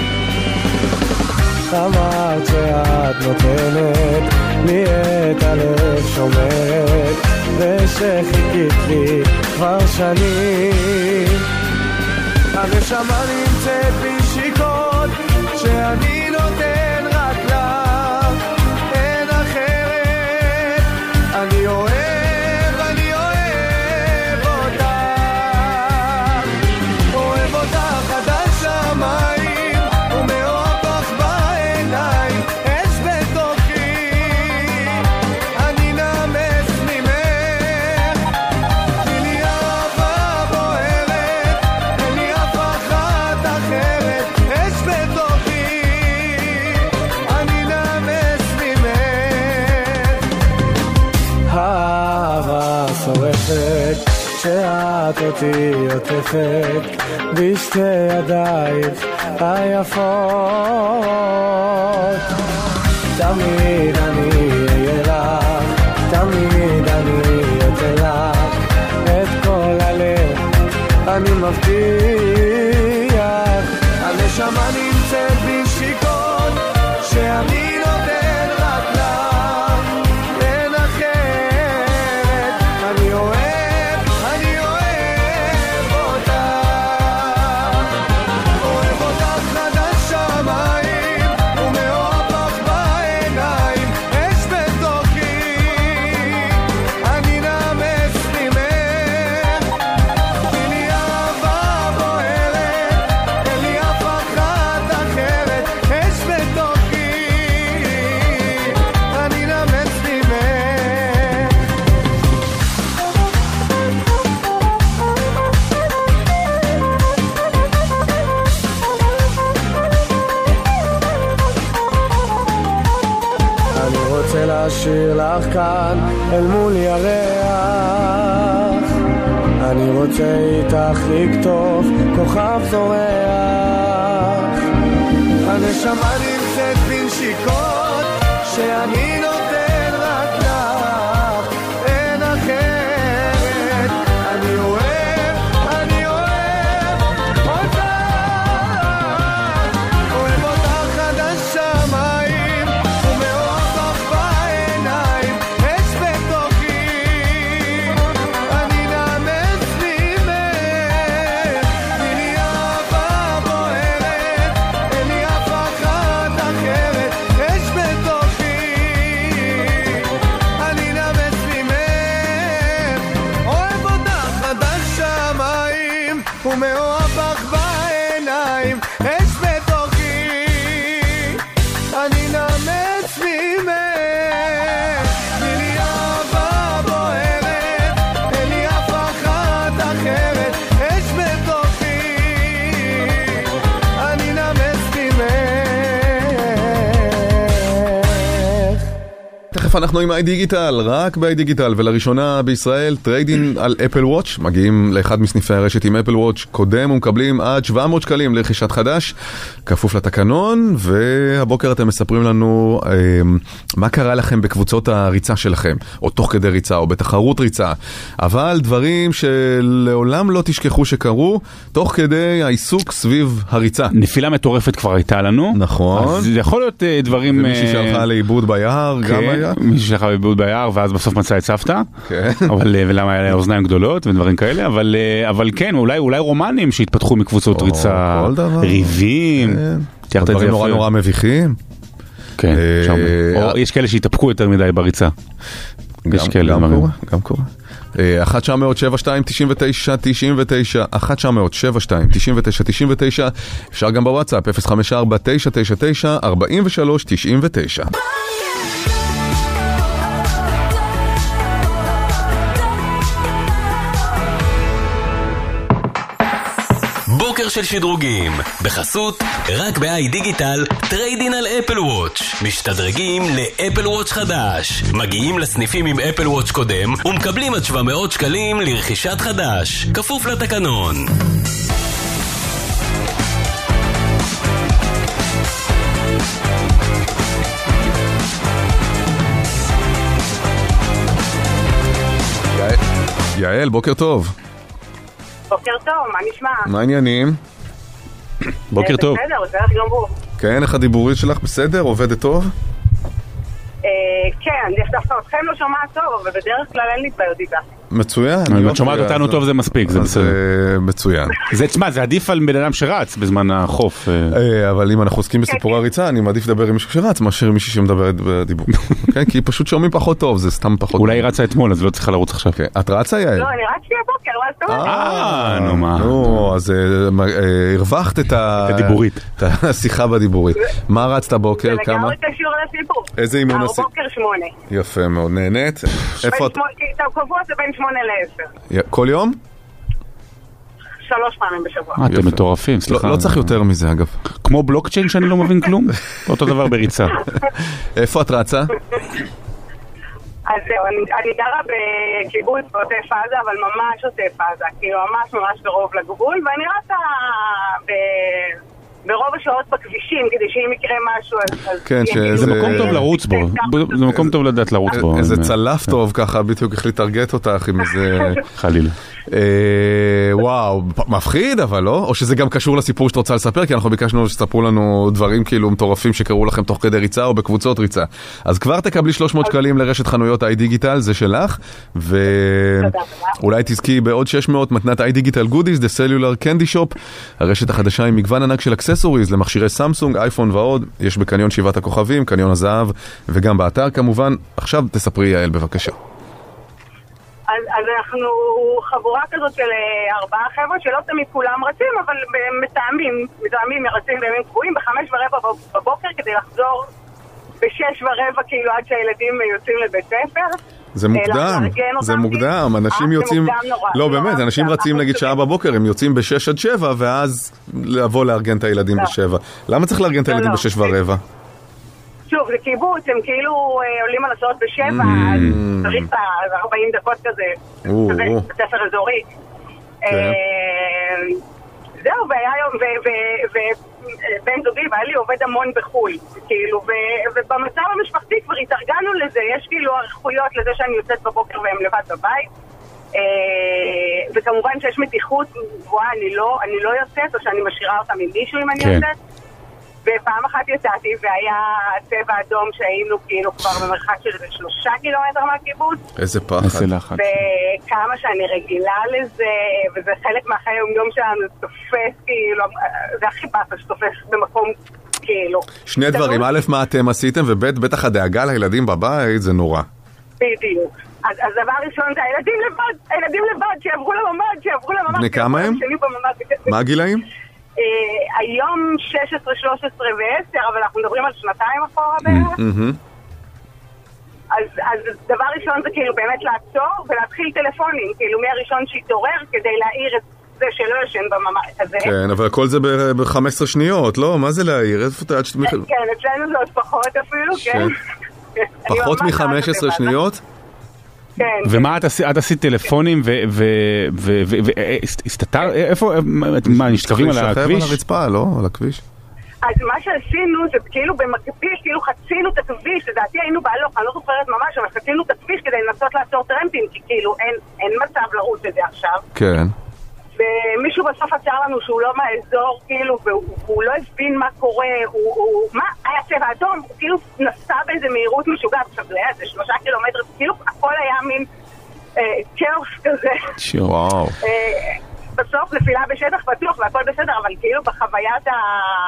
אמרת שאת נותנת לי את הלב שומרת ושחיכית לי כבר שנים. הנשמה נמצאת בשיקות שאני נותן רק לך, אין אחרת. אני אוהב, אני אוהב אותך, אוהב אותך עד השמיים ומאוד אותך בעיניים. אש בתוכי אני נמס ממך, תני לי אהבה בוערת, אין לי אף אחת אחרת. אש בתוכי אני נמס ממך. האהבה שורפת שאת אותי עוטפת בשתי ידייך היפות. תמיד אני אהיה לך, תמיד אני אתן לך את כל הלב, אני מבטיח. הנשמה נמצאת בשיקות שאני נותן רק לך, אין אחרת. אני אוהב, אני אוהב אותך, אוהב אותך עד השמיים, ומאוהב לך בעיניים, אש בתוכי, אני נמס ממך, תני לי אהבה בוערת, אין לי אף אחת אחרת, אש בתוכי, אני נמס ממך. אני רוצה להשאיר לך כאן אל מול ירח, אני רוצה איתך לכתוב כוכב זורח. הנשמה נמצאת בנשיקות שאני נותן רק לך, אין אחרת. אני אוהב, אני אוהב אותך, אוהב אותך עד השמיים, ומאוהב לך בעיניים, אש בתוכי, אני נמס ממך, תני לי אהבה בוערת, אין לי אף אחת אחרת, אש בתוכי, אני נמס ממך, אוהב אותך עד השמיים, ומאוהב לך בעיניים, אש בתוכי, אני נמס ממך, תני לי אהבה בוערת, אין לי אף אחת אחרת, אש בתוכי, אני נמס ממך. תכף אנחנו עם איי דיגיטל, רק באיי דיגיטל, ולראשונה בישראל טריידין על אפל וואץ', מגיעים לאחד מסניפי הרשת עם אפל וואץ' קודם ומקבלים עד שבע מאות שקלים לרכישת חדש, כפוף לתקנון. והבוקר אתם מספרים לנו אה, מה קרה לכם בקבוצות הריצה שלכם, או תוך כדי ריצה, או בתחרות ריצה, אבל דברים שלעולם לא תשכחו שקרו תוך כדי העיסוק סביב הריצה. נפילה מטורפת כבר הייתה לנו. נכון. אז זה יכול להיות אה, דברים... ומישהי אה, שהלכה לאיבוד ביער, כן, גם היה. מישהי שהלכה לאיבוד ביער, ואז בסוף מצאה את סבתא. כן. אבל, אה, ולמה היה לה אוזניים גדולות ודברים כאלה, אבל, אה, אבל כן, אולי, אולי רומנים שהתפתחו מקבוצות או, ריצה, כל דבר. ריבים. כן. תיארת את זה דברים יפה. נורא נורא מביכים. כן, אה, שם. אה, או יש כאלה שהתאפקו יותר מדי בריצה. יש גם, כאלה גם דברים. קורה, גם קורה. אחת תשע אפס אפס שבע שתיים תשע תשע תשע תשע, אחת תשע אפס אפס שבע שתיים תשע תשע תשע תשע, אפשר גם בוואטסאפ אפס חמש ארבע תשע תשע תשע ארבע שלוש תשע תשע. בוקר של שדרוגים, בחסות רק ב-איי דיגיטל, טריידין על אפל וואץ'. משתדרגים לאפל וואץ' חדש. מגיעים לסניפים עם אפל וואץ' קודם ומקבלים עד שבע מאות שקלים לרכישת חדש. כפוף לתקנון. יעל, בוקר טוב. בוקר טוב, מה נשמע? מה העניינים? בוקר טוב. בסדר, בסדר גמור. כן, איך הדיבורית שלך בסדר? עובדת טוב? כן, דווקא אתכם לא שומעת טוב, אבל בדרך כלל אין לי בעיות איתה. מצוין. אם את שומעת אותנו טוב זה מספיק, זה בסדר. מצוין. זה, תשמע, זה עדיף על בן אדם שרץ בזמן החוף. אבל אם אנחנו עוסקים בסיפורי הריצה, אני מעדיף לדבר עם מישהו שרץ, מאשר עם מישהו שמדברת בדיבור. כי פשוט שומעים פחות טוב, זה סתם פחות. אולי היא רצה אתמול, אז לא צריכה לרוץ עכשיו. את רצה, יעל? לא, אני רצתי הבוקר, מה זאת אומרת? אה, נו מה. נו, אז הרווחת את הדיבורית. את השיחה בדיבורית. מה רצת בוקר? כמה? זה לגמרי קשור לסיפור. איזה אימון עשית? הבוקר שמונה. יפה מאוד, נהנית. איפה את? קבוע זה בין שמונה לעשר. כל יום? שלוש פעמים בשבוע. אה, אתם מטורפים, סליחה. לא צריך יותר מזה, אגב. כמו בלוקצ'יין שאני לא מבין כלום? אותו דבר בריצה. איפה את רצה? אז זהו, אני גרה בקיבוץ בעוטף עזה, אבל ממש עוטף עזה, כאילו ממש ממש קרוב לגבול, ואני רצה ברוב השעות בכבישים, כדי שאם יקרה משהו, אז... כן, זה מקום טוב לרוץ בו, זה מקום טוב לדעת לרוץ בו. איזה צלף טוב ככה, בדיוק החליט להרגט אותך עם איזה... חלילה. וואו, מפחיד אבל לא? או שזה גם קשור לסיפור שאתה רוצה לספר, כי אנחנו ביקשנו שתספרו לנו דברים כאילו מטורפים שקראו לכם תוך כדי ריצה או בקבוצות ריצה. אז כבר תקבלי שלוש מאות שקלים לרשת חנויות איי דיגיטל, זה שלך, ואולי תזכי בעוד שש מאות מתנת איי דיגיטל גודיז, The Cellular Candy Shop, הרשת החדשה עם מגוון ענק של אקססוריז למכשירי סמסונג, אייפון ועוד, יש בקניון שבעת הכוכבים, קניון הזהב, וגם באתר כמובן. עכשיו תספרי יעל בבקשה. אז, אז אנחנו חבורה כזאת של ארבעה חבר'ה שלא תמיד כולם רצים, אבל מתאמים, מתאמים רצים בימים קבועים בחמש ורבע בבוקר כדי לחזור בשש ורבע כאילו עד שהילדים יוצאים לבית ספר. זה מוקדם, זה מוקדם, אנשים יוצאים, לא באמת, אנשים רצים נגיד שעה בבוקר, הם יוצאים בשש עד שבע ואז לבוא לארגן את הילדים בשבע. למה צריך לארגן את הילדים בשש ורבע? שוב, זה קיבוץ, הם כאילו עולים על השעות בשבע, אז צריך את ארבעים דקות כזה, כזה, בספר אזורי. זהו, והיה יום, ובן זוגי והיה לי עובד המון בחול, כאילו, ובמצב המשפחתי כבר התארגנו לזה, יש כאילו ערכויות לזה שאני יוצאת בבוקר והם לבד בבית, וכמובן שיש מתיחות גבוהה, אני לא יוצאת, או שאני משאירה אותם עם מישהו אם אני יוצאת, ופעם אחת יצאתי והיה צבע אדום שהיינו כאילו כבר במרחק של שלושה קילומטר מהקיבוץ. איזה פחד. וכמה שאני רגילה לזה, וזה חלק מהחיי היום שלנו, תופס כאילו, זה הכי פחד שתופס במקום כאילו. שני דברים, א', מה אתם עשיתם, וב', בטח הדאגה לילדים בבית, זה נורא. בדיוק. אז דבר ראשון זה הילדים לבד, הילדים לבד שעברו לממד, שעברו לממד. בני כמה הם? מה הגילאים? היום שש עשרה, שלוש עשרה ועשר, אבל אנחנו מדברים על שנתיים אחורה בערך. אז דבר ראשון זה כאילו באמת לעצור ולהתחיל טלפונים, כאילו מהראשון שהתעורר כדי להעיר את זה שלא ישן בממ"ד הזה. כן, אבל הכל זה ב-חמש עשרה שניות, לא? מה זה להעיר? כן, אצלנו זה עוד פחות אפילו, כן. פחות מ-חמש עשרה שניות? ומה את עשית טלפונים והסתתר, איפה, מה, נשכבים על הכביש? צריך לשכב על הרצפה, לא? על הכביש? אז מה שעשינו זה כאילו במקביל, כאילו חצינו את הכביש, לדעתי היינו בהלוך, אני לא זוכרת ממש, אבל חצינו את הכביש כדי לנסות לעצור טרמפים, כי כאילו אין מצב לרוץ את זה עכשיו. כן. ומישהו בסוף עצר לנו שהוא לא מהאזור, כאילו, והוא לא הבין מה קורה, הוא, מה, היה צבע אדום, הוא כאילו נסע באיזה מהירות משוגעת, עכשיו זה שלושה קילומטר, כאילו הכל היה מין כאוס כזה. וואו. בסוף נפילה בשטח פתוח והכל בסדר, אבל כאילו בחוויית ה...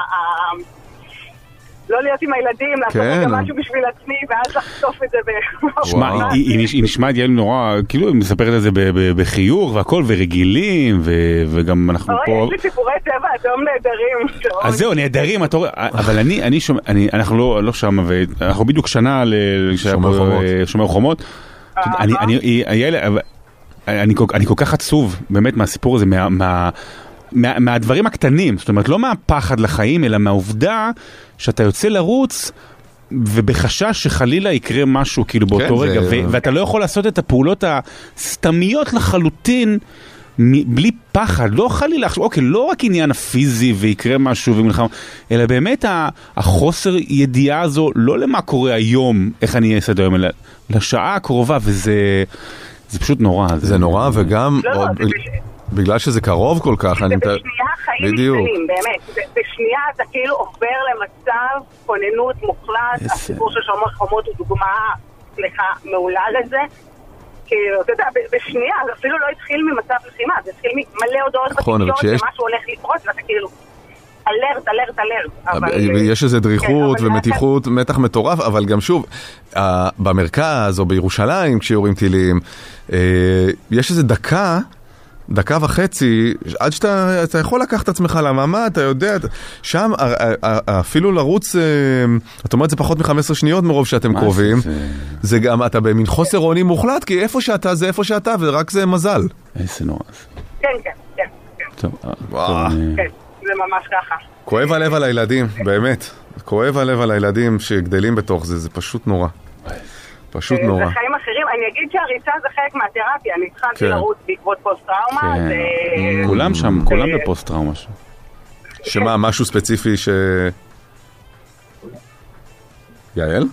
לא להיות עם הילדים, לעשות גם משהו בשביל עצמי, ואז לחשוף את זה ב... שמע, היא נשמעת יעל נורא, כאילו היא מספרת את זה בחיוך והכל, ורגילים, וגם אנחנו פה... יש לי סיפורי טבע אדום נהדרים. אז זהו, נהדרים, אבל אני שומע, אנחנו לא שם, ואנחנו בדיוק שנה לשומר חומות. אני כל כך עצוב, באמת, מהסיפור הזה, מה... מה, מהדברים הקטנים, זאת אומרת, לא מהפחד לחיים, אלא מהעובדה שאתה יוצא לרוץ, ובחשש שחלילה יקרה משהו, כאילו באותו כן, רגע, זה... ו- ואתה לא יכול לעשות את הפעולות הסתמיות לחלוטין, מ- בלי פחד, לא חלילה, אוקיי, לא רק עניין הפיזי ויקרה משהו ומלחמה, אלא באמת החוסר ידיעה הזו, לא למה קורה היום, איך אני אעשה את היום, אלא לשעה הקרובה, וזה זה פשוט נורא. זה, זה נורא, וגם... לא, עוד... זה בש... בגלל שזה קרוב כל כך, זה בשנייה חיים משתנים, באמת. בשנייה אתה כאילו עובר למצב כוננות מוחלט, הסיפור של שומר חומות הוא דוגמה, סליחה, מעולה לזה. כאילו, אתה יודע, בשנייה, זה אפילו לא התחיל ממצב לחימה, זה התחיל מלא הודעות בתקשורת, שמשהו הולך לקרות, ואתה כאילו, אלרט, אלרט, אלרט. יש איזו דריכות ומתיחות, מתח מטורף, אבל גם שוב, במרכז או בירושלים, כשיורים טילים, יש איזו דקה, דקה וחצי, עד שאתה אתה יכול לקחת את עצמך לממה, אתה יודע, שם אפילו לרוץ, אתה אומר את זה פחות מ-חמש עשרה שניות מרוב שאתם קרובים, זה גם, אתה במין חוסר אונים מוחלט, כי איפה שאתה זה איפה שאתה, ורק זה מזל. איזה נורא. כן, כן, כן. טוב, כן, זה ממש ככה. כואב הלב על הילדים, באמת. כואב הלב על הילדים שגדלים בתוך זה, זה פשוט נורא. פשוט נורא. זה חיים אחרים. אני אגיד שהריצה זה חלק מהתרפיה. אני התחלתי לרוץ בעקבות פוסט-טראומה. כולם שם, כולם בפוסט-טראומה שם. שמה, משהו ספציפי ש... יעל?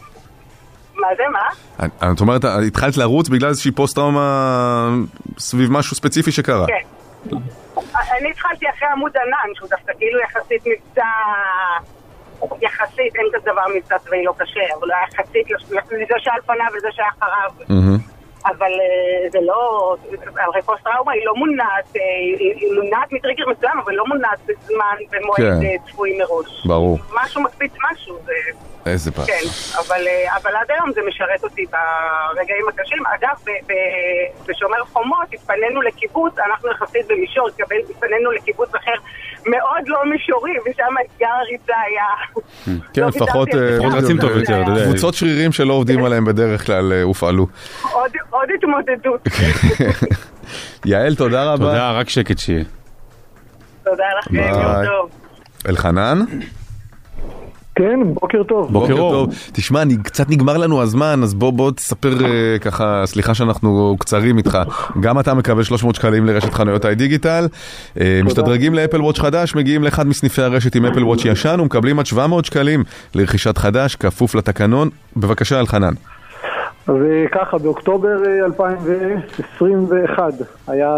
מה זה, מה? את אומרת, התחלת לרוץ בגלל איזושהי פוסט-טראומה סביב משהו ספציפי שקרה. כן. אני התחלתי אחרי עמוד ענן, שהוא דווקא כאילו יחסית מבצע... יחסית, אין כזה דבר מבצע צבאי לא קשה, אבל יחסית לזה שעל פניו ולזה שאחריו. אבל זה לא... הרי פוסט-טראומה היא לא מונעת, היא מונעת מטריגר מסוים, אבל לא מונעת בזמן במועד צפוי מראש. ברור. משהו מקפיץ משהו, זה... איזה פעם. כן, אבל, אבל עד היום זה משרת אותי ברגעים הקשים. אגב, ב, ב, בשומר חומות התפנינו לקיבוץ, אנחנו יחסית במישור, התפנינו לקיבוץ אחר מאוד לא מישורי, ושם אתגר הריצה היה... כן, לא לפחות רצים טוב יותר. קבוצות שרירים שלא עובדים עליהם בדרך כלל הופעלו. עוד, עוד התמודדות. יעל, תודה רבה. תודה, רק שקט שיהיה. תודה לכם, יום טוב. אלחנן? כן, בוקר טוב. בוקר טוב. תשמע, קצת נגמר לנו הזמן, אז בוא בוא תספר ככה, סליחה שאנחנו קצרים איתך. גם אתה מקבל שלוש מאות שקלים לרשת חנויות איי-דיגיטל. משתדרגים לאפל וואץ' חדש, מגיעים לאחד מסניפי הרשת עם אפל וואץ' ישן, ומקבלים עד שבע מאות שקלים לרכישת חדש, כפוף לתקנון. בבקשה, אלחנן. אז ככה, באוקטובר אלפיים עשרים ואחת היה...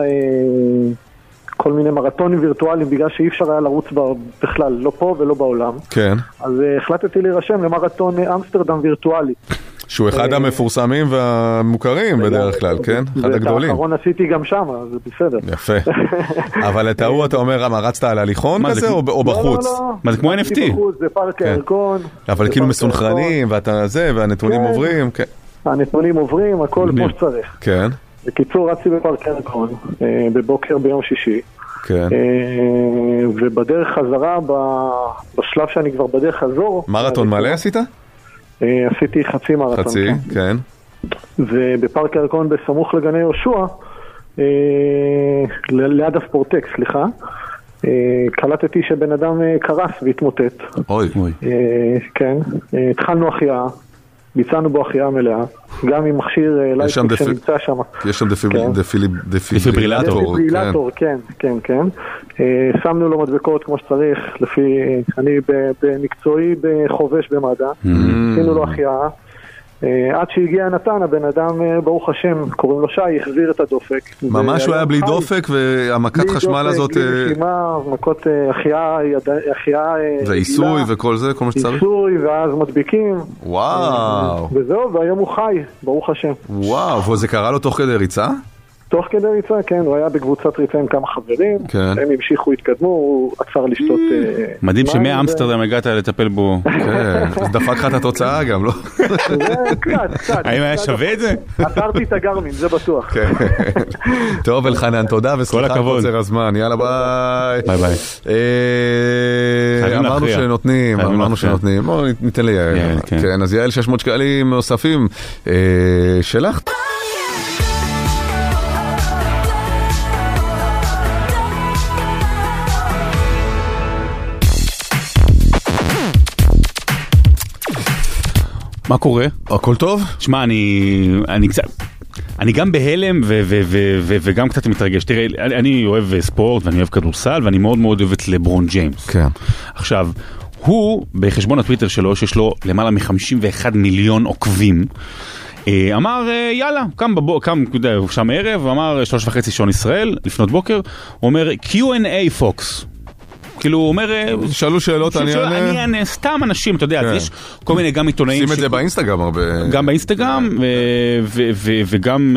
כל מיני מרתונים וירטואליים, בגלל שאי אפשר היה לרוץ בכלל, לא פה ולא בעולם. כן. אז החלטתי להירשם למרתון אמסטרדם וירטואלי. שהוא אחד המפורסמים והמוכרים בדרך כלל, כן? אחד הגדולים. האחרון עשיתי גם שם, זה בסדר. יפה. אבל את ההוא אתה אומר, מה, רצת על הליכון כזה או בחוץ? לא, לא. מה, זה כמו אן אף טי? זה פארק הירקון. אבל כאילו מסונכרנים, ואתה זה, והנתונים עוברים, כן. הנתונים עוברים, הכל כמו שצריך. כן. בקיצור, רצתי בפארק הירקון, בבוקר ביום שישי. כן. ובדרך חזרה, בשלב שאני כבר בדרך חזור... מרתון מלא עשית? עשיתי חצי מרתון. חצי, כן. ובפארק הירקון בסמוך לגני יהושע, ליד הספורטק, סליחה, קלטתי שבן אדם קרס והתמוטט. אוי. כן. התחלנו החייאה. ביצענו בו החייאה מלאה, גם עם מכשיר לייטק שנמצא שם. יש שם דפיברילטור. דפיברילטור, כן, כן, כן. שמנו לו מדבקות כמו שצריך, לפי, אני במקצועי בחובש במד"א, עשינו לו החייאה. עד שהגיע נתן, הבן אדם, ברוך השם, קוראים לו שי, החזיר את הדופק. ממש הוא היה בלי דופק, והמכת חשמל הזאת... בלי רשימה, מכות החייאה... ועיסוי וכל זה, כל מה שצריך? עיסוי, ואז מדביקים. וואו. וזהו, והיום הוא חי, ברוך השם. וואו, וזה קרה לו תוך כדי ריצה? תוך כדי ריצה, כן, הוא היה בקבוצת ריצה עם כמה חברים, הם המשיכו, התקדמו, הוא עצר לשתות... מדהים שמאמסטרדם הגעת לטפל בו. כן, אז דפק לך את התוצאה גם, לא? קצת, קצת. האם היה שווה את זה? עצרתי את הגרמין, זה בטוח. טוב, אלחנן, תודה, וסליחה קוצר הזמן, יאללה ביי. ביי ביי. אמרנו שנותנים, אמרנו שנותנים, בואו ניתן לי יעל. כן, אז יעל שש מאות שקלים נוספים שלך. מה קורה? הכל טוב? שמע, אני, אני קצת, אני גם בהלם ו- ו- ו- ו- וגם קצת מתרגש. תראה, אני, אני אוהב ספורט ואני אוהב כדורסל ואני מאוד מאוד אוהב את לברון ג'יימס. כן. עכשיו, הוא בחשבון הטוויטר שלו, שיש לו למעלה מ-חמישים ואחד מיליון עוקבים, אמר, יאללה, קם בבוקר, קם, הוא שם ערב, אמר שלוש וחצי שעון ישראל, לפנות בוקר, הוא אומר, קיו אנד איי פוקס. כאילו הוא אומר, שאלו שאלות, אני אענה. אני אענה, סתם אנשים, אתה יודע, יש כל מיני גם עיתונאים. שים את זה באינסטגרם הרבה. גם באינסטגרם, וגם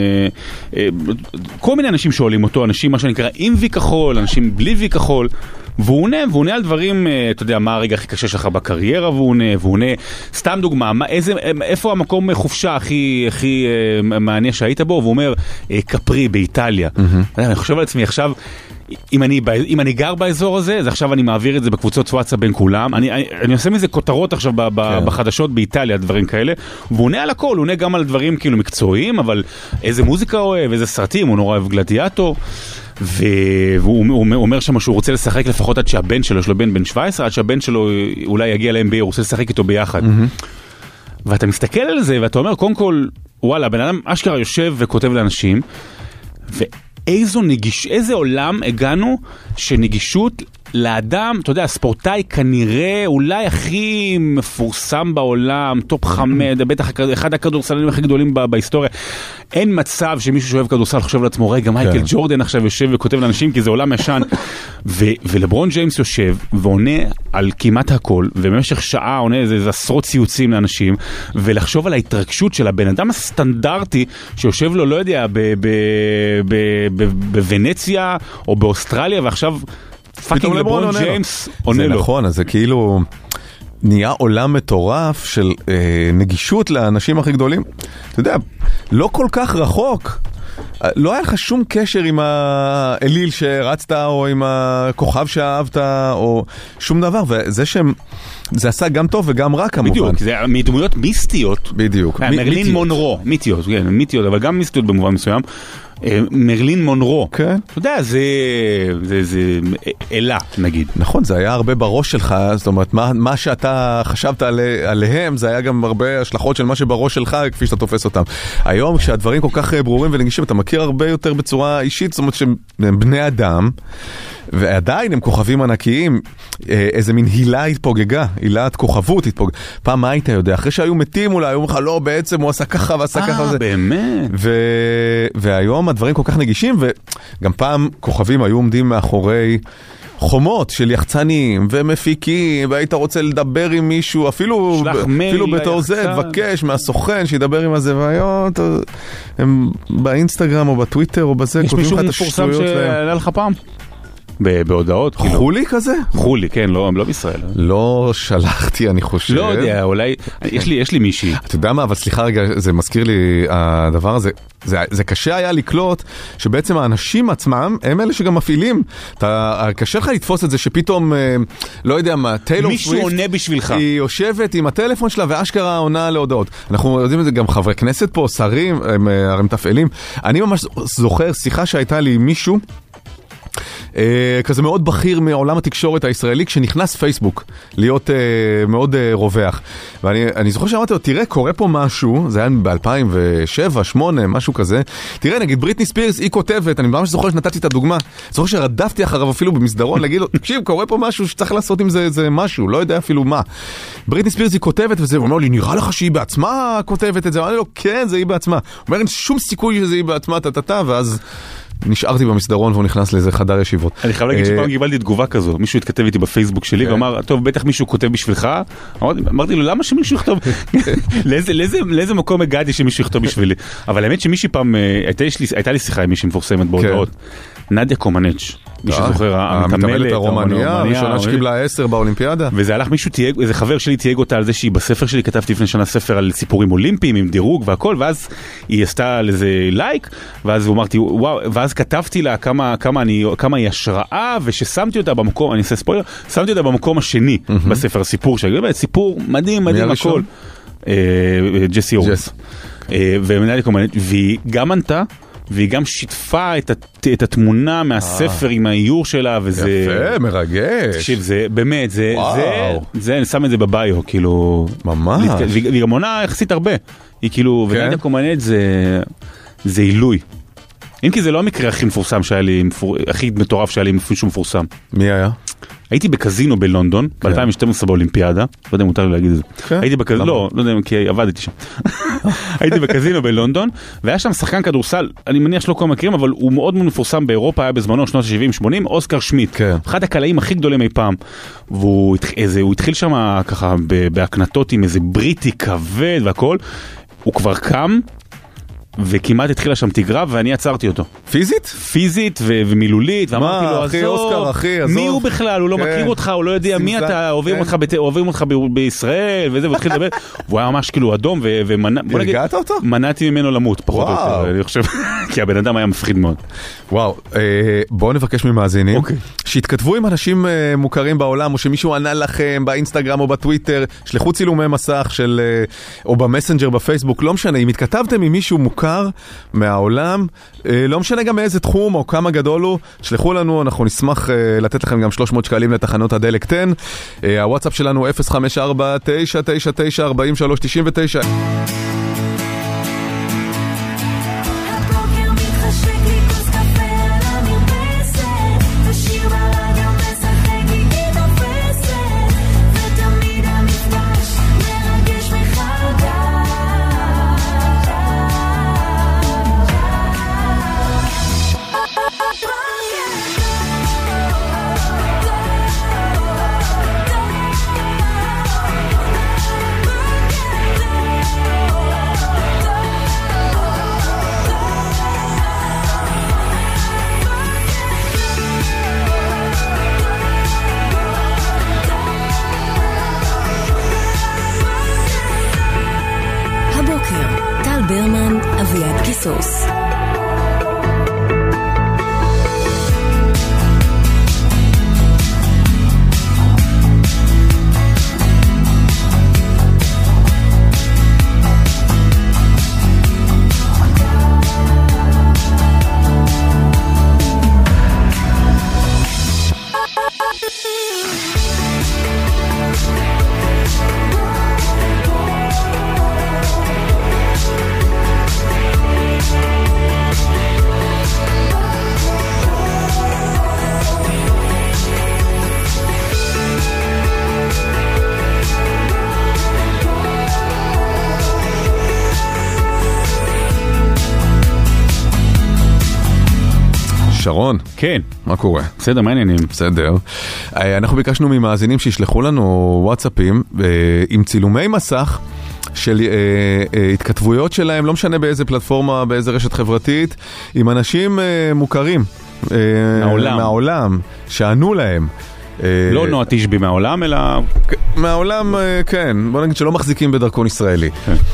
כל מיני אנשים שואלים אותו, אנשים מה שנקרא עם וי כחול, אנשים בלי וי כחול, והוא עונה, והוא עונה על דברים, אתה יודע, מה הרגע הכי קשה שלך בקריירה, והוא עונה, והוא עונה, סתם דוגמה, איפה המקום חופשה הכי מעניין שהיית בו, והוא אומר, קפרי באיטליה. אני חושב על עצמי עכשיו, אם אני, אם אני גר באזור הזה, אז עכשיו אני מעביר את זה בקבוצות וואטסאפ בין כולם. אני, אני, אני עושה מזה כותרות עכשיו ב, ב, כן. בחדשות באיטליה, דברים כאלה. והוא עונה על הכל, הוא עונה גם על דברים כאילו מקצועיים, אבל איזה מוזיקה הוא אוהב, איזה סרטים, הוא נורא אוהב גלדיאטור. והוא אומר שם שהוא רוצה לשחק לפחות עד שהבן שלו, יש לו בן בן שבע עשרה, עד שהבן שלו אולי יגיע ל-אם בי איי, הוא רוצה לשחק איתו ביחד. Mm-hmm. ואתה מסתכל על זה, ואתה אומר, קודם כל, וואלה, בן אדם אשכרה יושב וכותב לאנשים, ו... איזו נגיש, איזה עולם הגענו שנגישות לאדם, אתה יודע, הספורטאי כנראה אולי הכי מפורסם בעולם, טופ חמש, בטח אחד הכדורסלנים הכי גדולים בהיסטוריה. אין מצב שמישהו שאוהב כדורסל חושב לעצמו, רגע, מייקל ג'ורדן עכשיו יושב וכותב לאנשים, כי זה עולם ישן. ולברון ג'יימס יושב ועונה על כמעט הכל, ובמשך שעה עונה איזה עשרות ציוצים לאנשים, ולחשוב על ההתרגשות של הבן אדם הסטנדרטי, שיושב לו, לא יודע, בוונציה או באוסטרליה, ועכשיו פאקינג לברון ג'יימס עונה לו. זה נכון, אז זה כאילו נהיה עולם מטורף של אה, נגישות לאנשים הכי גדולים. אתה יודע, לא כל כך רחוק. לא היה לך שום קשר עם האליל שרצת, או עם הכוכב שאהבת, או שום דבר, וזה שהם, זה עשה גם טוב וגם רע כמובן. בדיוק, זה מדמויות מיסטיות. בדיוק. מרלין מונרו, מיתיות, כן, מיתיות, אבל גם מיסטיות במובן מסוים. מרלין מונרו. כן. אתה יודע, זה, זה, זה אלה, נגיד. נכון, זה היה הרבה בראש שלך, זאת אומרת, מה, מה שאתה חשבת עלי, עליהם, זה היה גם הרבה השלכות של מה שבראש שלך, כפי שאתה תופס אותם. היום, כשהדברים כל כך ברורים ונגישים, אתה מכיר הרבה יותר בצורה אישית, זאת אומרת שהם בני אדם, ועדיין הם כוכבים ענקיים, איזה מין הילה התפוגגה, הילת כוכבות התפוגגה. פעם מה היית יודע? אחרי שהיו מתים אולי, היו לך, לא, בעצם הוא עשה ככה ועשה ככה. אה, באמת? ו- והיום הדברים כל כך נגישים, וגם פעם כוכבים היו עומדים מאחורי חומות של יחצנים ומפיקים, והיית רוצה לדבר עם מישהו, אפילו, אפילו בתור זה, תבקש מהסוכן שידבר עם הזוויות, הם באינסטגרם או בטוויטר או בזה, יש מישהו מפורסם שעלה לך פעם? בהודעות, כאילו. חולי כזה? חולי, כן, לא, לא בישראל. לא שלחתי, אני חושב. לא יודע, אולי, יש לי, יש לי מישהי. אתה יודע מה, אבל סליחה רגע, זה מזכיר לי, הדבר הזה, זה, זה קשה היה לקלוט, שבעצם האנשים עצמם, הם אלה שגם מפעילים. אתה, קשה לך לתפוס את זה שפתאום, לא יודע מה, טיילור סוויפט, מישהו עונה בשבילך. היא יושבת עם הטלפון שלה, ואשכרה עונה להודעות. אנחנו יודעים את זה גם חברי כנסת פה, שרים, הם הרי מתפעלים. אני ממש זוכר שיחה שהייתה לי עם מישהו, Uh, כזה מאוד בכיר מעולם התקשורת הישראלי, כשנכנס פייסבוק להיות uh, מאוד uh, רווח. ואני אני זוכר שאמרתי לו, תראה, קורה פה משהו, זה היה ב-אלפיים ושבע, שמונה, משהו כזה. תראה, נגיד בריטני ספירס, היא כותבת, אני ממש זוכר שנתתי את הדוגמה, זוכר שרדפתי אחריו אפילו במסדרון, להגיד לו, תקשיב, קורה פה משהו שצריך לעשות עם זה, זה משהו, לא יודע אפילו מה. בריטני ספירס היא כותבת, וזה אומר לי, נראה לך שהיא בעצמה כותבת את זה? אני לו, כן, זה היא בעצמה. הוא אומר, אין שום סיכוי שזה היא בעצמה, תתתה, ואז נשארתי במסדרון והוא נכנס לאיזה חדר ישיבות. אני חייב להגיד שפעם קיבלתי תגובה כזו, מישהו התכתב איתי בפייסבוק שלי ואמר, טוב, בטח מישהו כותב בשבילך. אמרתי לו, למה שמישהו יכתוב? לאיזה מקום הגעתי שמישהו יכתוב בשבילי? אבל האמת שמישהי פעם, הייתה לי שיחה עם מישהי מפורסמת בהודעות, נדיה קומנץ', מי שזוכר, המתעמלת הרומניה, הראשונה שקיבלה עשר באולימפיאדה. וזה הלך מישהו, איזה חבר שלי תייג אותה על זה שהיא בספר שלי, כתבתי לפני שנה ספר על סיפורים אולימפיים עם דירוג והכל, ואז היא עשתה על איזה לייק, ואז אמרתי, וואו, ואז כתבתי לה כמה, כמה אני, כמה היא השראה, וששמתי אותה במקום, אני אעשה ספוילר, שמתי אותה במקום השני בספר, הסיפור שלי, באמת, סיפור מדהים, מדהים, הכל. ג'סי אורנס. ומנהלת קומנט, והיא גם ענתה, והיא גם שיתפה את, הת... את התמונה מהספר עם האיור שלה, וזה... יפה, מרגש. תקשיב, זה באמת, זה, זה, זה, אני שם את זה בביו, כאילו... ממש. להתק... והיא גם עונה יחסית הרבה. היא כאילו, כן? ונדיה קומנט זה, זה עילוי. אם כי זה לא המקרה הכי מפורסם שהיה לי, הכי מטורף שהיה לי מישהו מפורסם. מי היה? הייתי בקזינו בלונדון, ב-אלפיים ושתים עשרה באולימפיאדה, לא יודע אם מותר לי להגיד את זה. הייתי בקזינו, לא, לא יודע, כי עבדתי שם. הייתי בקזינו בלונדון, והיה שם שחקן כדורסל, אני מניח שלא כל מכירים, אבל הוא מאוד מאוד מפורסם באירופה, היה בזמנו, שנות ה-שבעים שמונים, אוסקר שמיט. אחד הקלעים הכי גדולים אי פעם. והוא התחיל שם ככה בהקנטות עם איזה בריטי כבד והכל. הוא כבר קם, וכמעט התחילה שם תגרה, ואני עצרתי אותו. פיזית? פיזית ו- ומילולית, ואמרתי לו, אחי אוסקר, אחי, עזוב. מי הוא בכלל? הוא לא כן. מכיר אותך, הוא לא יודע מי אתה, אוהבים אותך, בת... אוהבים אותך ב- בישראל, וזה, והוא התחיל לדבר, והוא היה ממש כאילו אדום, ו- ומנע... הרגעת אותו? מנעתי ממנו למות, פחות או יותר, אני חושב, כי הבן אדם היה מפחיד מאוד. וואו, אה, בואו נבקש ממאזינים, אוקיי. שיתכתבו עם אנשים אה, מוכרים בעולם, או שמישהו ענה לכם באינסטגרם או בטוויטר, שלחו צילומי מסך של, אה, או במסנג'ר בפייסבוק, לא משנה, אם התכתבתם עם מישהו מוכר מהעולם, לא משנה גם מאיזה תחום או כמה גדול הוא, שלחו לנו, אנחנו נשמח לתת לכם גם שלוש מאות שקלים לתחנות הדלק עשר. הוואטסאפ שלנו אפס חמש ארבע תשע תשע תשע ארבעים ושלוש תשעים ותשע. הבוקר מתחשק לי כוס קפה על המרפסת, ושיר ברדיו משחק קיסוס. שרון, כן. מה קורה? בסדר, מה העניינים? בסדר. אנחנו ביקשנו ממאזינים שישלחו לנו וואטסאפים עם צילומי מסך של התכתבויות שלהם, לא משנה באיזה פלטפורמה, באיזה רשת חברתית, עם אנשים מוכרים מהעולם, מהעולם שענו להם. לא נועה תשבי מהעולם, אלא... מהעולם, כן. בוא נגיד שלא מחזיקים בדרכון ישראלי.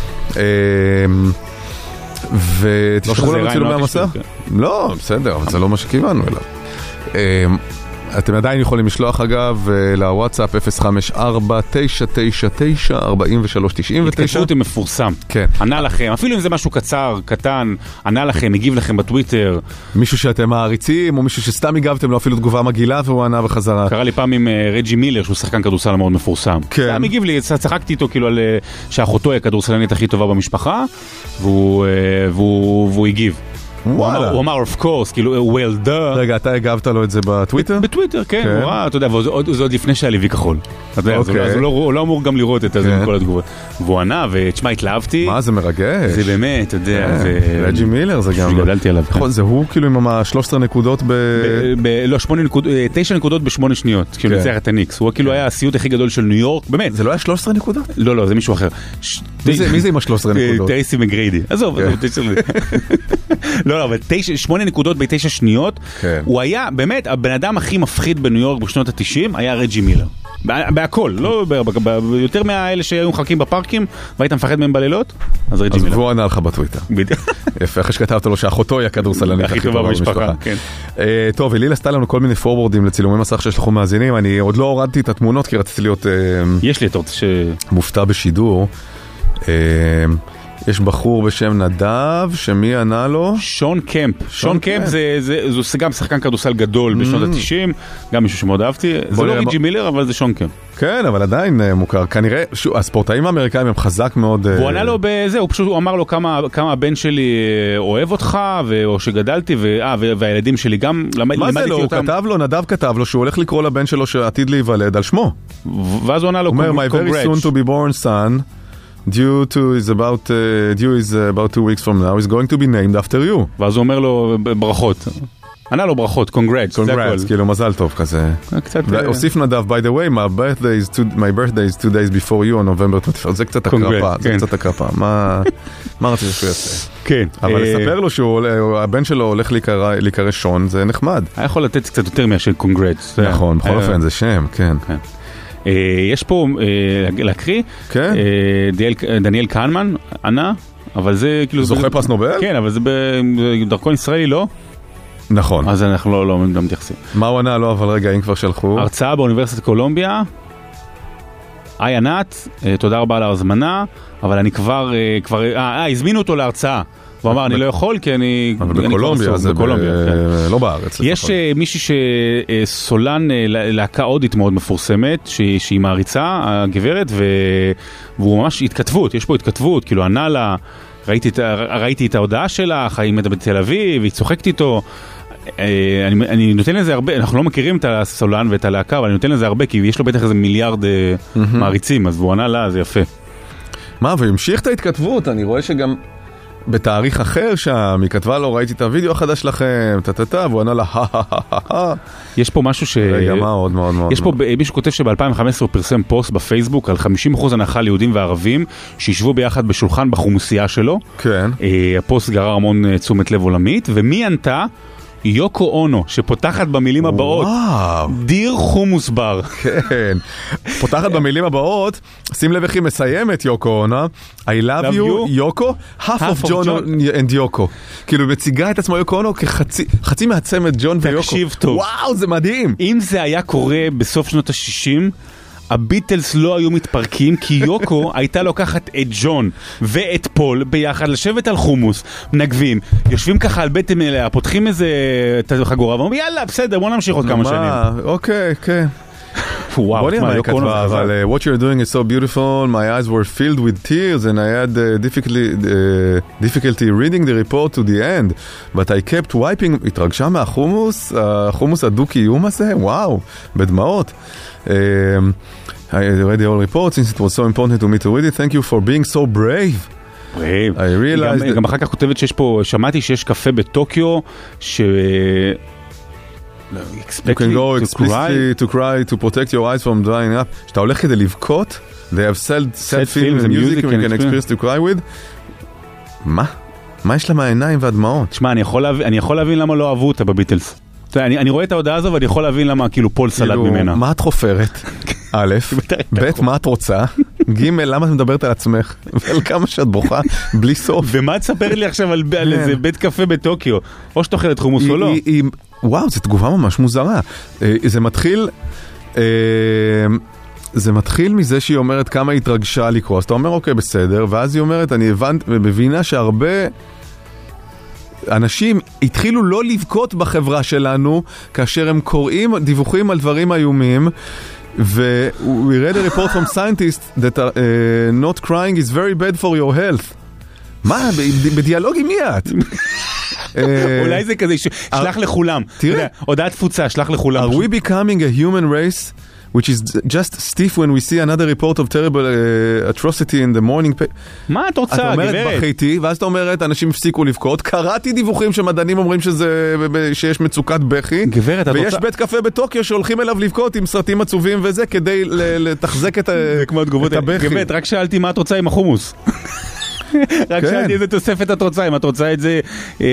ותשלחו לנו צילומי המסך? לא, בסדר, אבל זה לא מה שכיוונו אליו. אתם עדיין יכולים לשלוח אגב לוואטסאפ אפס חמש ארבע תשע תשע תשע ארבע שלוש תשע תשע. התכתבות היא מפורסם. כן. ענה לכם, אפילו אם זה משהו קצר, קטן, ענה לכם, הגיב לכם בטוויטר. מישהו שאתם מעריצים, או מישהו שסתם הגבתם לו אפילו תגובה מגעילה והוא ענה בחזרה. קרה לי פעם עם רג'י מילר, שהוא שחקן כדורסל מאוד מפורסם. כן. סתם הגיב לי, צחקתי איתו כאילו על שאחותו היא הכדורסלנית הכי טובה במשפחה, והוא, והוא, והוא הגיב. וואלה. הוא אמר, of course, כאילו, well done. רגע, אתה הגבת לו את זה בטוויטר? בטוויטר, כן, הוא ראה, אתה יודע, וזה עוד לפני שהיה לי וי כחול. אתה יודע, אז הוא לא אמור גם לראות את זה עם כל התגובות. והוא ענה, ותשמע, התלהבתי. מה, זה מרגש. זה באמת, אתה יודע. רג'י מילר זה גם... שגדלתי עליו. נכון, זה הוא כאילו עם ה-שלוש עשרה נקודות ב... לא, תשע נקודות בשמונה שניות, כאילו ניצח את הניקס. הוא כאילו היה הסיוט הכי גדול של ניו יורק, באמת. זה לא היה שלוש עשרה נקודות? לא, לא, זה מישהו אחר. מי זה עם ה-שלוש עשרה נקודות? טייסי מגריידי. עזוב, לא, אבל שמונה נקודות בתשע שניות, הוא היה, באמת, הבן אדם הכי מפחיד בניו יורק בשנות ה-תשעים היה רג'י מילר. בהכל, לא, יותר מהאלה שהיו מחכים בפארקים, והיית מפחד מהם בלילות, אז רג'י מילר. אז והוא ענה לך בטוויטר. יפה, אחרי שכתבת לו שאחותו היא הכדורסלנית הכי טובה במשפחה. טוב, אליל עשתה לנו כל מיני פורורדים לצילומי מסך שישלחו מאזינים, אני עוד לא הורדתי את התמונות, כי רציתי להיות... יש לי את עוד ש... מופתע בשידור. יש בחור בשם נדב, שמי ענה לו? שון קמפ. שון קמפ זה גם שחקן כדורסל גדול בשנות ה-תשעים, גם מישהו שמאוד אהבתי. זה לא ריג'י מילר, אבל זה שון קמפ. כן, אבל עדיין מוכר. כנראה, הספורטאים האמריקאים הם חזק מאוד... הוא ענה לו בזה, הוא פשוט אמר לו כמה הבן שלי אוהב אותך, או שגדלתי, והילדים שלי גם... מה זה לא? הוא כתב לו, נדב כתב לו, שהוא הולך לקרוא לבן שלו שעתיד להיוולד על שמו. ואז הוא ענה לו, אומר, my very soon to be born son, due to is about uh, due is about two weeks from now is going to be named after you. ואז הוא אומר לו ברכות. ענה לו ברכות, congrats. congrats, כאילו מזל טוב כזה. קצת... הוסיף נדב, by the way, my birthday is two, my birthday is two days before you on November twenty-first. זה קצת הקרפה, זה קצת הקרפה. מה מה רציתי שהוא יעשה? כן. אבל לספר לו שהבן שלו הולך להיקרא שון, זה נחמד. היה יכול לתת קצת יותר מאשר congrats. נכון, בכל אופן זה שם, כן. יש פה להקריא, דניאל קהנמן ענה, אבל זה כאילו... זוכה פרס נובל? כן, אבל זה בדרכון ישראלי, לא? נכון. אז אנחנו לא מתייחסים. מה הוא ענה? לא, אבל רגע, אם כבר שלחו. הרצאה באוניברסיטת קולומביה. היי ענת, תודה רבה על ההזמנה, אבל אני כבר, כבר, אה, הזמינו אותו להרצאה. הוא אמר, אני לא יכול, כי אני... אבל בקולומביה, זה לא בארץ. יש מישהי שסולן להקה הודית מאוד מפורסמת, שהיא מעריצה, הגברת, והוא ממש התכתבות, יש פה התכתבות, כאילו ענה לה, ראיתי את ההודעה שלך, היא מדברת בתל אביב, היא צוחקת איתו, אני נותן לזה הרבה, אנחנו לא מכירים את הסולן ואת הלהקה, אבל אני נותן לזה הרבה, כי יש לו בטח איזה מיליארד מעריצים, אז הוא ענה לה, זה יפה. מה, והמשיך את ההתכתבות, אני רואה שגם... בתאריך אחר שם, היא כתבה לו, ראיתי את הוידאו החדש לכם, טטטה, והוא ענה לה, יש פה משהו ש... רגע, מה עוד מאוד מאוד. יש פה מישהו כותב שב-אלפיים וחמש עשרה הוא פרסם פוסט בפייסבוק על חמישים אחוז הנחה ליהודים וערבים, שישבו ביחד בשולחן בחומוסייה שלו. כן. הפוסט גרר המון תשומת לב עולמית, ומי ענתה? יוקו אונו, שפותחת במילים הבאות, דיר חומוס בר. כן, פותחת במילים הבאות, שים לב איך היא מסיימת יוקו אונו, I love you, יוקו, half of John and יוקו. כאילו מציגה את עצמו יוקו אונו כחצי חצי מהצמד ג'ון ויוקו. תקשיב טוב. וואו, זה מדהים. אם זה היה קורה בסוף שנות ה-שישים, הביטלס לא היו מתפרקים, כי יוקו הייתה לוקחת את ג'ון ואת פול ביחד, לשבת על חומוס, מנגבים, יושבים ככה על בטן אליה, פותחים איזה חגורה, ואומרים יאללה, בסדר, בוא נמשיך עוד כמה שנים. אוקיי, כן. וואו, מה היא כתבה, אבל what you're doing is so beautiful, my eyes were filled with tears and I had uh, difficulty, uh, difficulty reading the report to the end, but I kept wiping, התרגשה מהחומוס, החומוס הדו-קיום הזה, וואו, בדמעות. Um, I read the whole report since it was so important to me to read it, thank you for being so brave. brave. I realized... גם, that... גם אחר כך כותבת שיש פה, שמעתי שיש קפה בטוקיו, ש... You can go explicitly to cry to protect your eyes from drying up. שאתה הולך כדי לבכות, they have sad, sad films and music you can experience to cry with. מה? מה יש לה מהעיניים והדמעות? תשמע, אני יכול להבין, אני יכול להבין למה לא אהבו אותה בביטלס. אני, אני רואה את ההודעה הזו ואני יכול להבין למה כאילו פול סלד ממנה. מה את חופרת? א', ב', מה את רוצה? ג', למה את מדברת על עצמך? ועל כמה שאת בוכה בלי סוף. ומה תספר לי עכשיו על, על איזה בית קפה בטוקיו? או שתאכלת חומוס או לא? וואו, זו תגובה ממש מוזרה. זה מתחיל... זה מתחיל מזה שהיא אומרת כמה היא התרגשה לקרוא. אז אתה אומר, אוקיי, בסדר, ואז היא אומרת, אני הבנת, ומבינה שהרבה אנשים התחילו לא לבכות בחברה שלנו, כאשר הם קוראים דיווחים על דברים איומים, ו- we read a report from scientists that uh, not crying is very bad for your health. מה? בדיאלוג עם מי את? אולי זה כזה, שלח לכולם. תראה. הודעת תפוצה, שלח לכולם. Are we becoming a human race which is just stiff when we see another report of terrible uh, atrocity in the morning? מה את רוצה, גברת? גברת? את אומרת בכיתי, ואז את אומרת, אנשים הפסיקו לבכות. קראתי דיווחים שמדענים אומרים שזה, שיש מצוקת בכי. גברת, את ויש רוצה... בית קפה בטוקיו שהולכים אליו לבכות עם סרטים עצובים וזה, כדי לתחזק את, את הבכי. גברת, רק שאלתי מה את רוצה עם החומוס. רק שאלתי איזה תוספת את רוצה, אם את רוצה את זה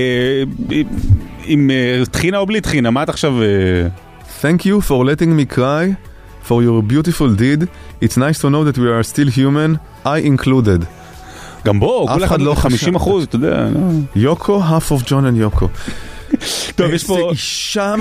עם תחינה או בלי תחינה, מה את עכשיו... Thank you for letting me cry for your beautiful deed. It's nice to know that we are still human, I included. גם בו, כל אחד לא חמישים אחוז, אתה יודע. יוקו, half of John and יוקו. טוב, יש פה... איזה אישה...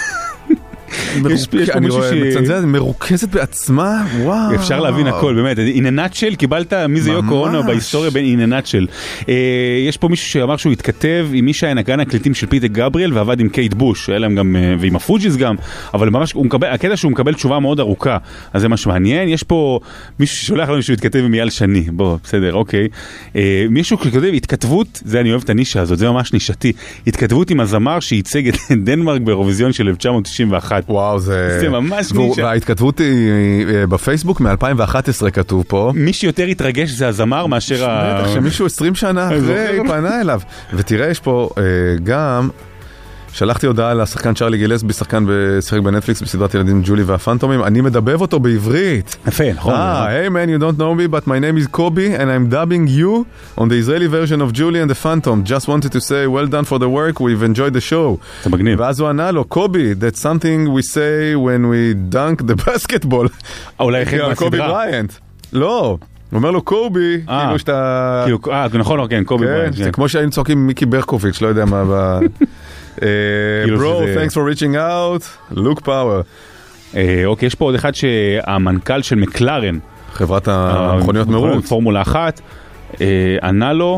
אני רואה, מצנזרת, מרוכזת בעצמה, וואו. אפשר להבין הכל, באמת. In a nutshell, קיבלת מי זה יוקו אונו בהיסטוריה בין in a nutshell. יש פה מישהו שאמר שהוא התכתב עם מי שהיה נגן הקליטים של פיטר גבריאל ועבד עם קייט בוש, היה להם גם, ועם הפוג'יס גם, אבל ממש, הקטע שהוא מקבל תשובה מאוד ארוכה, אז זה משהו מעניין. יש פה מישהו ששולח לנו שהוא התכתב עם אייל שני, בוא, בסדר, אוקיי. מישהו שכתב התכתבות, זה אני אוהב את הנישה הזאת, זה ממש נישתי. התכתבות עם הזמר שייצג את דנמרק באירוויזיון של אלף תשע מאות תשעים ואחת. וואו, זה... זה ממש נישה. וההתכתבות היא בפייסבוק מ-אלפיים ואחת עשרה כתוב פה. מי שיותר התרגש זה הזמר מאשר ה... בטח שמישהו עשרים שנה אחרי פנה אליו. ותראה, יש פה גם... שלחתי הודעה לשחקן צ'רלי גילסבי, שחקן בשחק בנטפליקס בסדרת ילדים ג'ולי והפנטומים, אני מדבב אותו בעברית. יפה, נכון. Ah, hey man, you don't know me, but my name is Kobe, and I'm dubbing you on the Israeli version of Julie and the Phantom. Just wanted to say, well done for the work, we've enjoyed the show. זה מגניב. ואז הוא ענה לו, Kobe, that's something we say when we dunk the basketball. אולי אחד מהסדרה. קובי בריינט. לא. הוא אומר לו, קובי, כאילו שאתה... אה, נכון, כן, קובי בריינט. זה כמו שהיינו צועקים מיקי ברקוביץ', לא יודע מה... bro, thanks for reaching out, Luke Power. אוקיי, יש פה עוד אחד שהמנכ"ל של מקלרן, חברת המכוניות מרוץ, פורמולה אחת, ענה לו,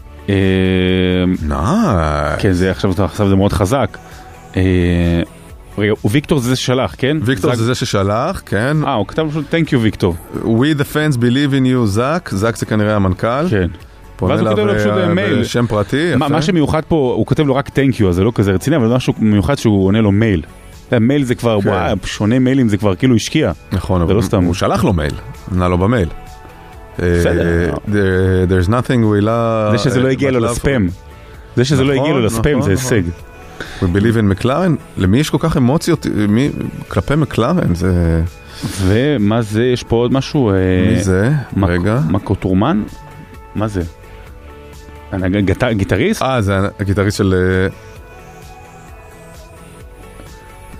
כן, זה עכשיו זה מאוד חזק. רגע, וויקטור זה זה ששלח, כן? ויקטור זה זה ששלח, כן. אה, הוא כתב פשוט, thank you ויקטור. We the fans believe in you, זק, זק זה כנראה המנכ"ל. כן. ואז הוא כותב לו פשוט מייל. שם פרטי, יפה. מה שמיוחד פה, הוא כותב לו רק thank you, אז זה לא כזה רציני, אבל משהו מיוחד שהוא עונה לו מייל. מייל זה כבר, וואי, שונה מיילים זה כבר כאילו השקיע. נכון, אבל הוא שלח לו מייל, ענה לו במייל. בסדר. There's nothing we love... זה שזה לא הגיע לו לספאם. זה שזה לא הגיע לו לספאם זה הישג. We believe in מקלרן, למי יש כל כך אמוציות, כלפי מקלרן, זה... ומה זה, יש פה עוד משהו... מי זה? רגע. מקוטורמן? מה זה? גיטריסט? אה, זה הגיטריסט של...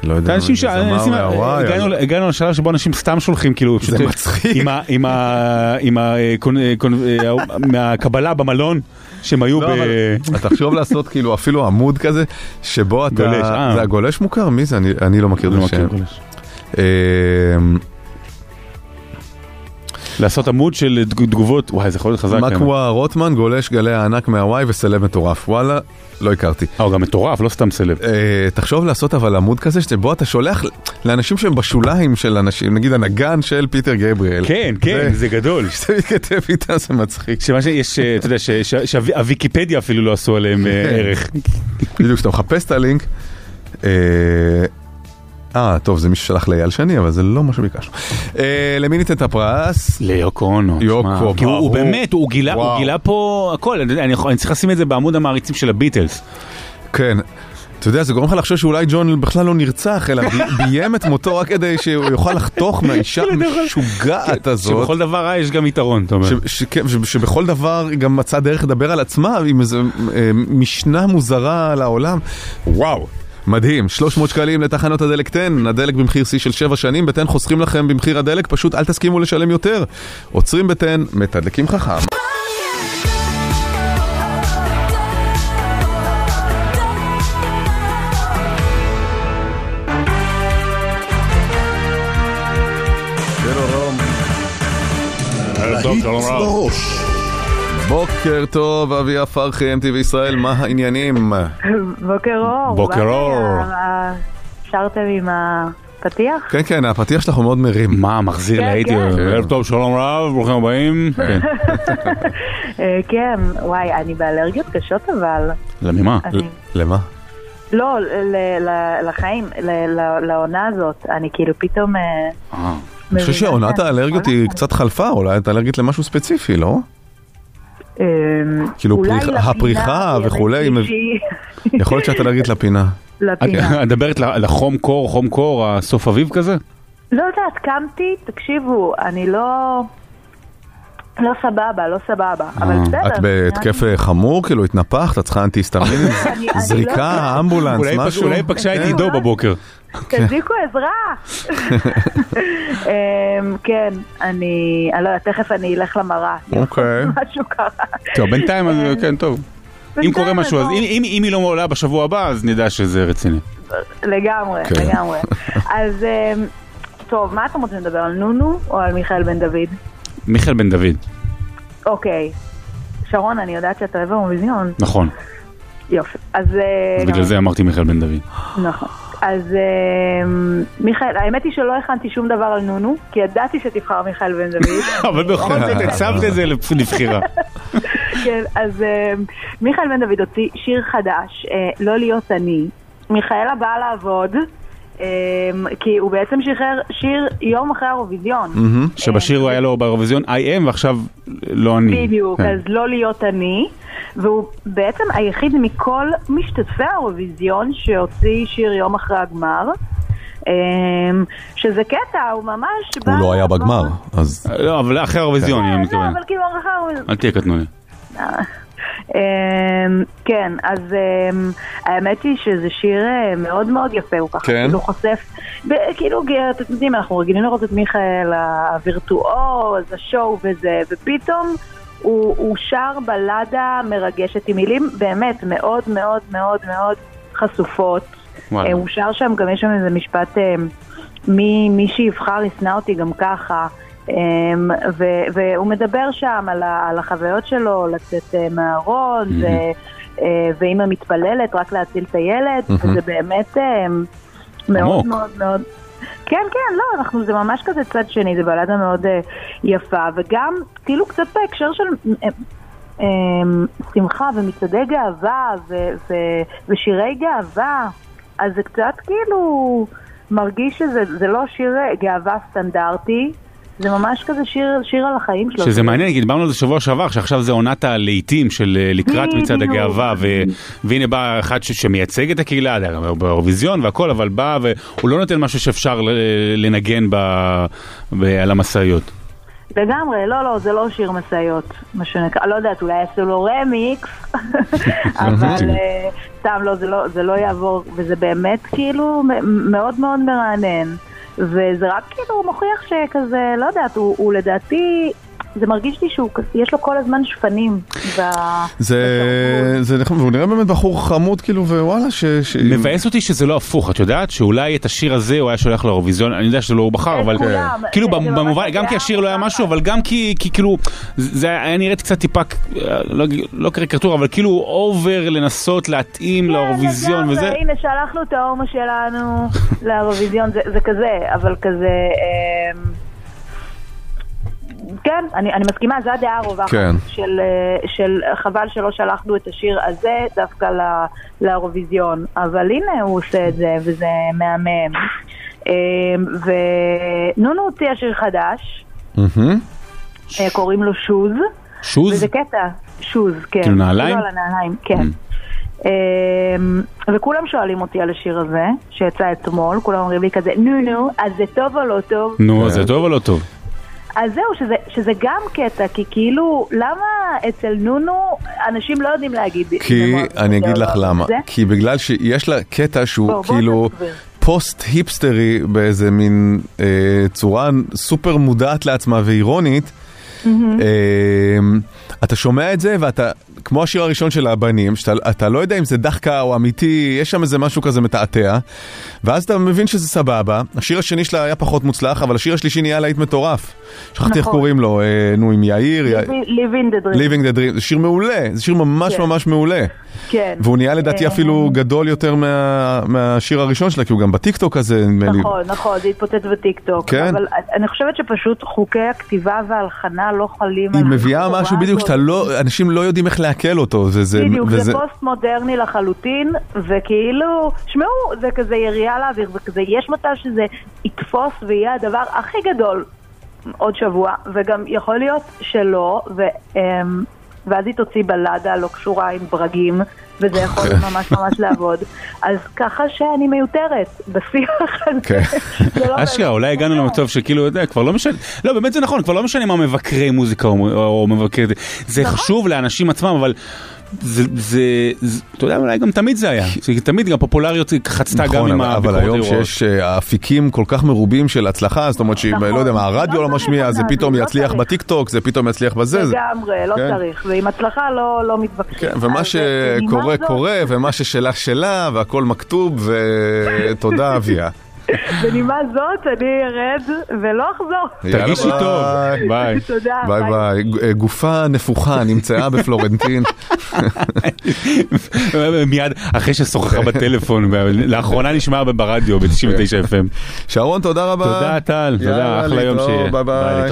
לא יודע, הגענו לשלב שבו אנשים סתם שולחים, כאילו, זה מצחיק. עם הקבלה במלון, שהם היו ב... אתה תחשוב לעשות כאילו אפילו עמוד כזה, שבו אתה... גולש, אה. זה הגולש מוכר? מי זה? אני לא מכיר את השם. לעשות עמוד של תגובות, וואי, זה יכול להיות חזק. מקווה רוטמן, גולש גלי הענק מהוואי וסלב מטורף. וואלה, לא הכרתי. אה, הוא גם מטורף, לא סתם סלב. תחשוב לעשות אבל עמוד כזה, שבו אתה שולח לאנשים שהם בשוליים של אנשים, נגיד הנגן של פיטר גבריאל. כן, כן, זה גדול. שאתה מתכתב איתה, זה מצחיק. שמה שיש, אתה יודע, שהוויקיפדיה אפילו לא עשו עליהם ערך. בדיוק, שאתה מחפש את הלינק, אה, טוב, זה מישהו שלח לאייל שני, אבל זה לא מה שביקשנו. למי ניתן את הפרס? ליוקו אונו. יוקו. כי הוא באמת, הוא גילה פה הכל. אני צריך לשים את זה בעמוד המעריצים של הביטלס. כן. אתה יודע, זה גורם לך לחשוב שאולי ג'ון בכלל לא נרצח, אלא ביים את מותו רק כדי שהוא יוכל לחתוך מהאישה המשוגעת הזאת. שבכל דבר יש גם יתרון, אתה אומר. שבכל דבר גם מצא דרך לדבר על עצמה, עם איזו משנה מוזרה על העולם. וואו. מדהים, שלוש מאות שקלים לתחנות הדלק תן, הדלק במחיר סי של שבע שנים, בתן חוסכים לכם במחיר הדלק, פשוט אל תסכימו לשלם יותר. עוצרים בתן, מתדלקים חכם. בוקר טוב, אבי אפרחי, אם טי וי ישראל, מה העניינים? בוקר אור. בוקר אור. שרתם עם הפתיח? כן, כן, הפתיח שלך הוא מאוד מרים. מה, מחזיר להייתי, ערב טוב, שלום רב, ברוכים הבאים. כן, וואי, אני באלרגיות קשות אבל. למה? למה? לא, לחיים, לעונה הזאת, אני כאילו פתאום... אני חושב שהעונת האלרגיות היא קצת חלפה, אולי את אלרגית למשהו ספציפי, לא? כאילו הפריחה וכולי, יכול להיות שאת אלרגית לפינה. לפינה. את מדברת לחום קור, חום קור, הסוף אביב כזה? לא יודעת, קמתי, תקשיבו, אני לא... לא סבבה, לא סבבה, אבל בסדר. את בהתקף חמור, כאילו התנפחת, את צריכה אנטי-היסטמין, זריקה, אמבולנס, משהו? אולי פגשה את עידו בבוקר. תזיקו עזרה. כן, אני, לא, תכף אני אלך למראה. אוקיי. משהו קרה. טוב, בינתיים, כן, טוב. אם קורה משהו, אז אם היא לא עולה בשבוע הבא, אז נדע שזה רציני. לגמרי, לגמרי. אז, טוב, מה אתם רוצים לדבר? על נונו או על מיכאל בן דוד? מיכאל בן דוד. אוקיי. שרון, אני יודעת שאתה אוהב במוזיאון. נכון. יופי. אז... אז בגלל זה אמרתי מיכאל בן דוד. נכון. אז מיכאל, האמת היא שלא הכנתי שום דבר על נונו, כי ידעתי שתבחר מיכאל בן דוד. אבל בכל זאת הצבת את זה לבחירה. כן, אז מיכאל בן דוד הוציא שיר חדש, לא להיות אני. מיכאלה באה לעבוד, כי הוא בעצם שחרר שיר יום אחרי האירוויזיון. שבשיר הוא היה לו באירוויזיון I am ועכשיו לא אני. בדיוק, אז לא להיות אני. והוא בעצם היחיד מכל משתתפי האירוויזיון שהוציא שיר יום אחרי הגמר, שזה קטע, הוא ממש... הוא לא היה בגמר, אז... לא, אבל אחרי האירוויזיון, אני מתכוון. אבל כאילו אחרי האירוויזיון. אל תהיה קטנוני. כן, אז האמת היא שזה שיר מאוד מאוד יפה, הוא ככה כאילו חושף, כאילו, אתם יודעים, אנחנו רגילים לראות את מיכאל הווירטואוז, השואו וזה, ופתאום הוא, הוא שר בלדה מרגשת עם מילים באמת מאוד מאוד מאוד מאוד חשופות. וואלה. הוא שר שם, גם יש שם איזה משפט, מי, מי שיבחר ישנא אותי גם ככה, ו, והוא מדבר שם על, ה, על החוויות שלו לצאת מהארון, mm-hmm. ואמא מתפללת רק להציל את הילד, mm-hmm. וזה באמת מאוד מאוד מאוד... כן, כן, לא, אנחנו, זה ממש כזה צד שני, זה בלדה מאוד uh, יפה, וגם כאילו קצת בהקשר של uh, uh, שמחה ומצעדי גאווה ו, ו, ושירי גאווה, אז זה קצת כאילו מרגיש שזה זה לא שיר גאווה סטנדרטי, זה ממש כזה שיר, שיר על החיים שלו. שזה מעניין, כי דיברנו על זה שבוע שעבר, שעכשיו זה עונת הלעיתים של לקראת מצעד הגאווה, והנה בא אחד שמייצג את הקהילה, באירוויזיון והכל, אבל בא והוא לא נותן משהו שאפשר לנגן על המסעיות. לגמרי, לא, לא, זה לא שיר מסעיות, מה שנקרא, לא יודעת, אולי יעשו לו רמיקס, אבל סתם לא, זה לא, זה לא יעבור, וזה באמת כאילו מאוד מאוד מרענן, וזה רק כאילו מוכיח שכזה, לא יודעת, הוא, הוא לדעתי, זה מרגיש לי שיש לו כל הזמן שפנים. זה, זה נחמד, והוא נראה באמת בחור חמוד כאילו, ווואלה, ש... מבאס אותי שזה לא הפוך, את יודעת שאולי את השיר הזה הוא היה שולח לאירוויזיון, אני יודע שזה לא הוא בחר, אבל כאילו במובן, גם כי השיר לא היה משהו, אבל גם כי כאילו, זה היה נראית קצת טיפה, לא קריקטורה, אבל כאילו אובר לנסות להתאים לאירוויזיון וזה. הנה, שלחנו את ההומו שלנו לאירוויזיון, זה כזה, אבל כזה... כן, אני, אני מסכימה, זו הדעה הרווחת כן. של, של חבל שלא שלחנו את השיר הזה דווקא לאירוויזיון, אבל הנה הוא עושה את זה וזה מהמם. ונונו הוציא השיר חדש, mm-hmm. קוראים לו שוז. שוז? וזה קטע, שוז, כן. כאילו נעליים? לא על הנעליים, כן. Mm-hmm. וכולם שואלים אותי על השיר הזה שיצא אתמול, כולם אומרים לי כזה, נו נו, אז זה טוב או לא טוב? נו, זה טוב או לא טוב? אז זהו, שזה, שזה גם קטע, כי כאילו, למה אצל נונו אנשים לא יודעים להגיד? כי, אני אגיד לך למה, זה? כי בגלל שיש לה קטע שהוא בוא, כאילו בוא פוסט היפסטרי באיזה מין אה, צורה סופר מודעת לעצמה ואירונית, mm-hmm. אה, אתה שומע את זה ואתה, כמו השיר הראשון של הבנים, שאתה אתה לא יודע אם זה דחקה או אמיתי, יש שם איזה משהו כזה מתעתע, ואז אתה מבין שזה סבבה. השיר השני שלה היה פחות מוצלח, אבל השיר השלישי נהיה להיט מטורף. שכחתי איך קוראים לו, אה, נו, עם יאיר. Living the Dream. Living the Dream. זה שיר מעולה, זה שיר ממש כן. ממש מעולה. כן. והוא נהיה לדעתי אפילו גדול יותר מה, מהשיר הראשון שלה, כי הוא גם בטיקטוק הזה. נכון, נכון, זה התפוצץ בטיקטוק. כן. אבל אני חושבת שפשוט חוקי הכתיבה וההלחנה לא חלים. היא מביאה משהו בדיוק שאתה לא, אנשים לא יודעים איך להקל אותו. בדיוק, זה פוסט מודרני לחלוטין, וכאילו, שמעו, זה כזה יריעה לאוויר, וכזה, יש מצב שזה יתפוס ויהיה הדבר הכי גדול עוד שבוע, וגם יכול להיות שלא, ו, ואז היא תוציא בלדה לא קשורה עם ברגים, וזה יכול ממש ממש לעבוד. אז ככה שאני מיותרת בשיח הזה. אשכרה, אולי הגענו למצב שכאילו, יודע, כבר לא משנה, לא, באמת זה נכון, כבר לא משנה מה מבקרי מוזיקה או מבקרי, זה חשוב לאנשים עצמם, אבל זה, זה, אתה יודע, אולי גם תמיד זה היה. תמיד גם פופולריות חצתה גם עם הביקורת היורות. אבל היום שיש אפיקים כל כך מרובים של הצלחה, זאת אומרת שאם, לא יודע מה, הרדיו לא משמיע, זה פתאום יצליח בטיקטוק, זה פתאום יצליח בזה. לגמרי, לא צריך. ועם הצלחה לא מתווכחים. ומה שקורה, קורה, ומה ששלה, שלה, והכל מכתוב, ותודה אביה. בנימה זאת אני ארד ולא אחזור. תרגישי טוב. ביי. תודה. ביי ביי. גופה נפוחה נמצאה בפלורנטין. מיד אחרי ששוחחה בטלפון, לאחרונה נשמע ברדיו ב-תשעים ותשע אף אם. שרון, תודה רבה. תודה טל. תודה, אחלה יום שיהיה. ביי ביי.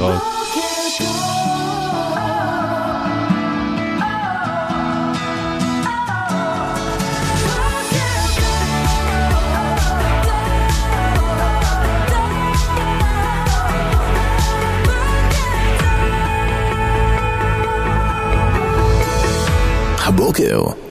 הבוקר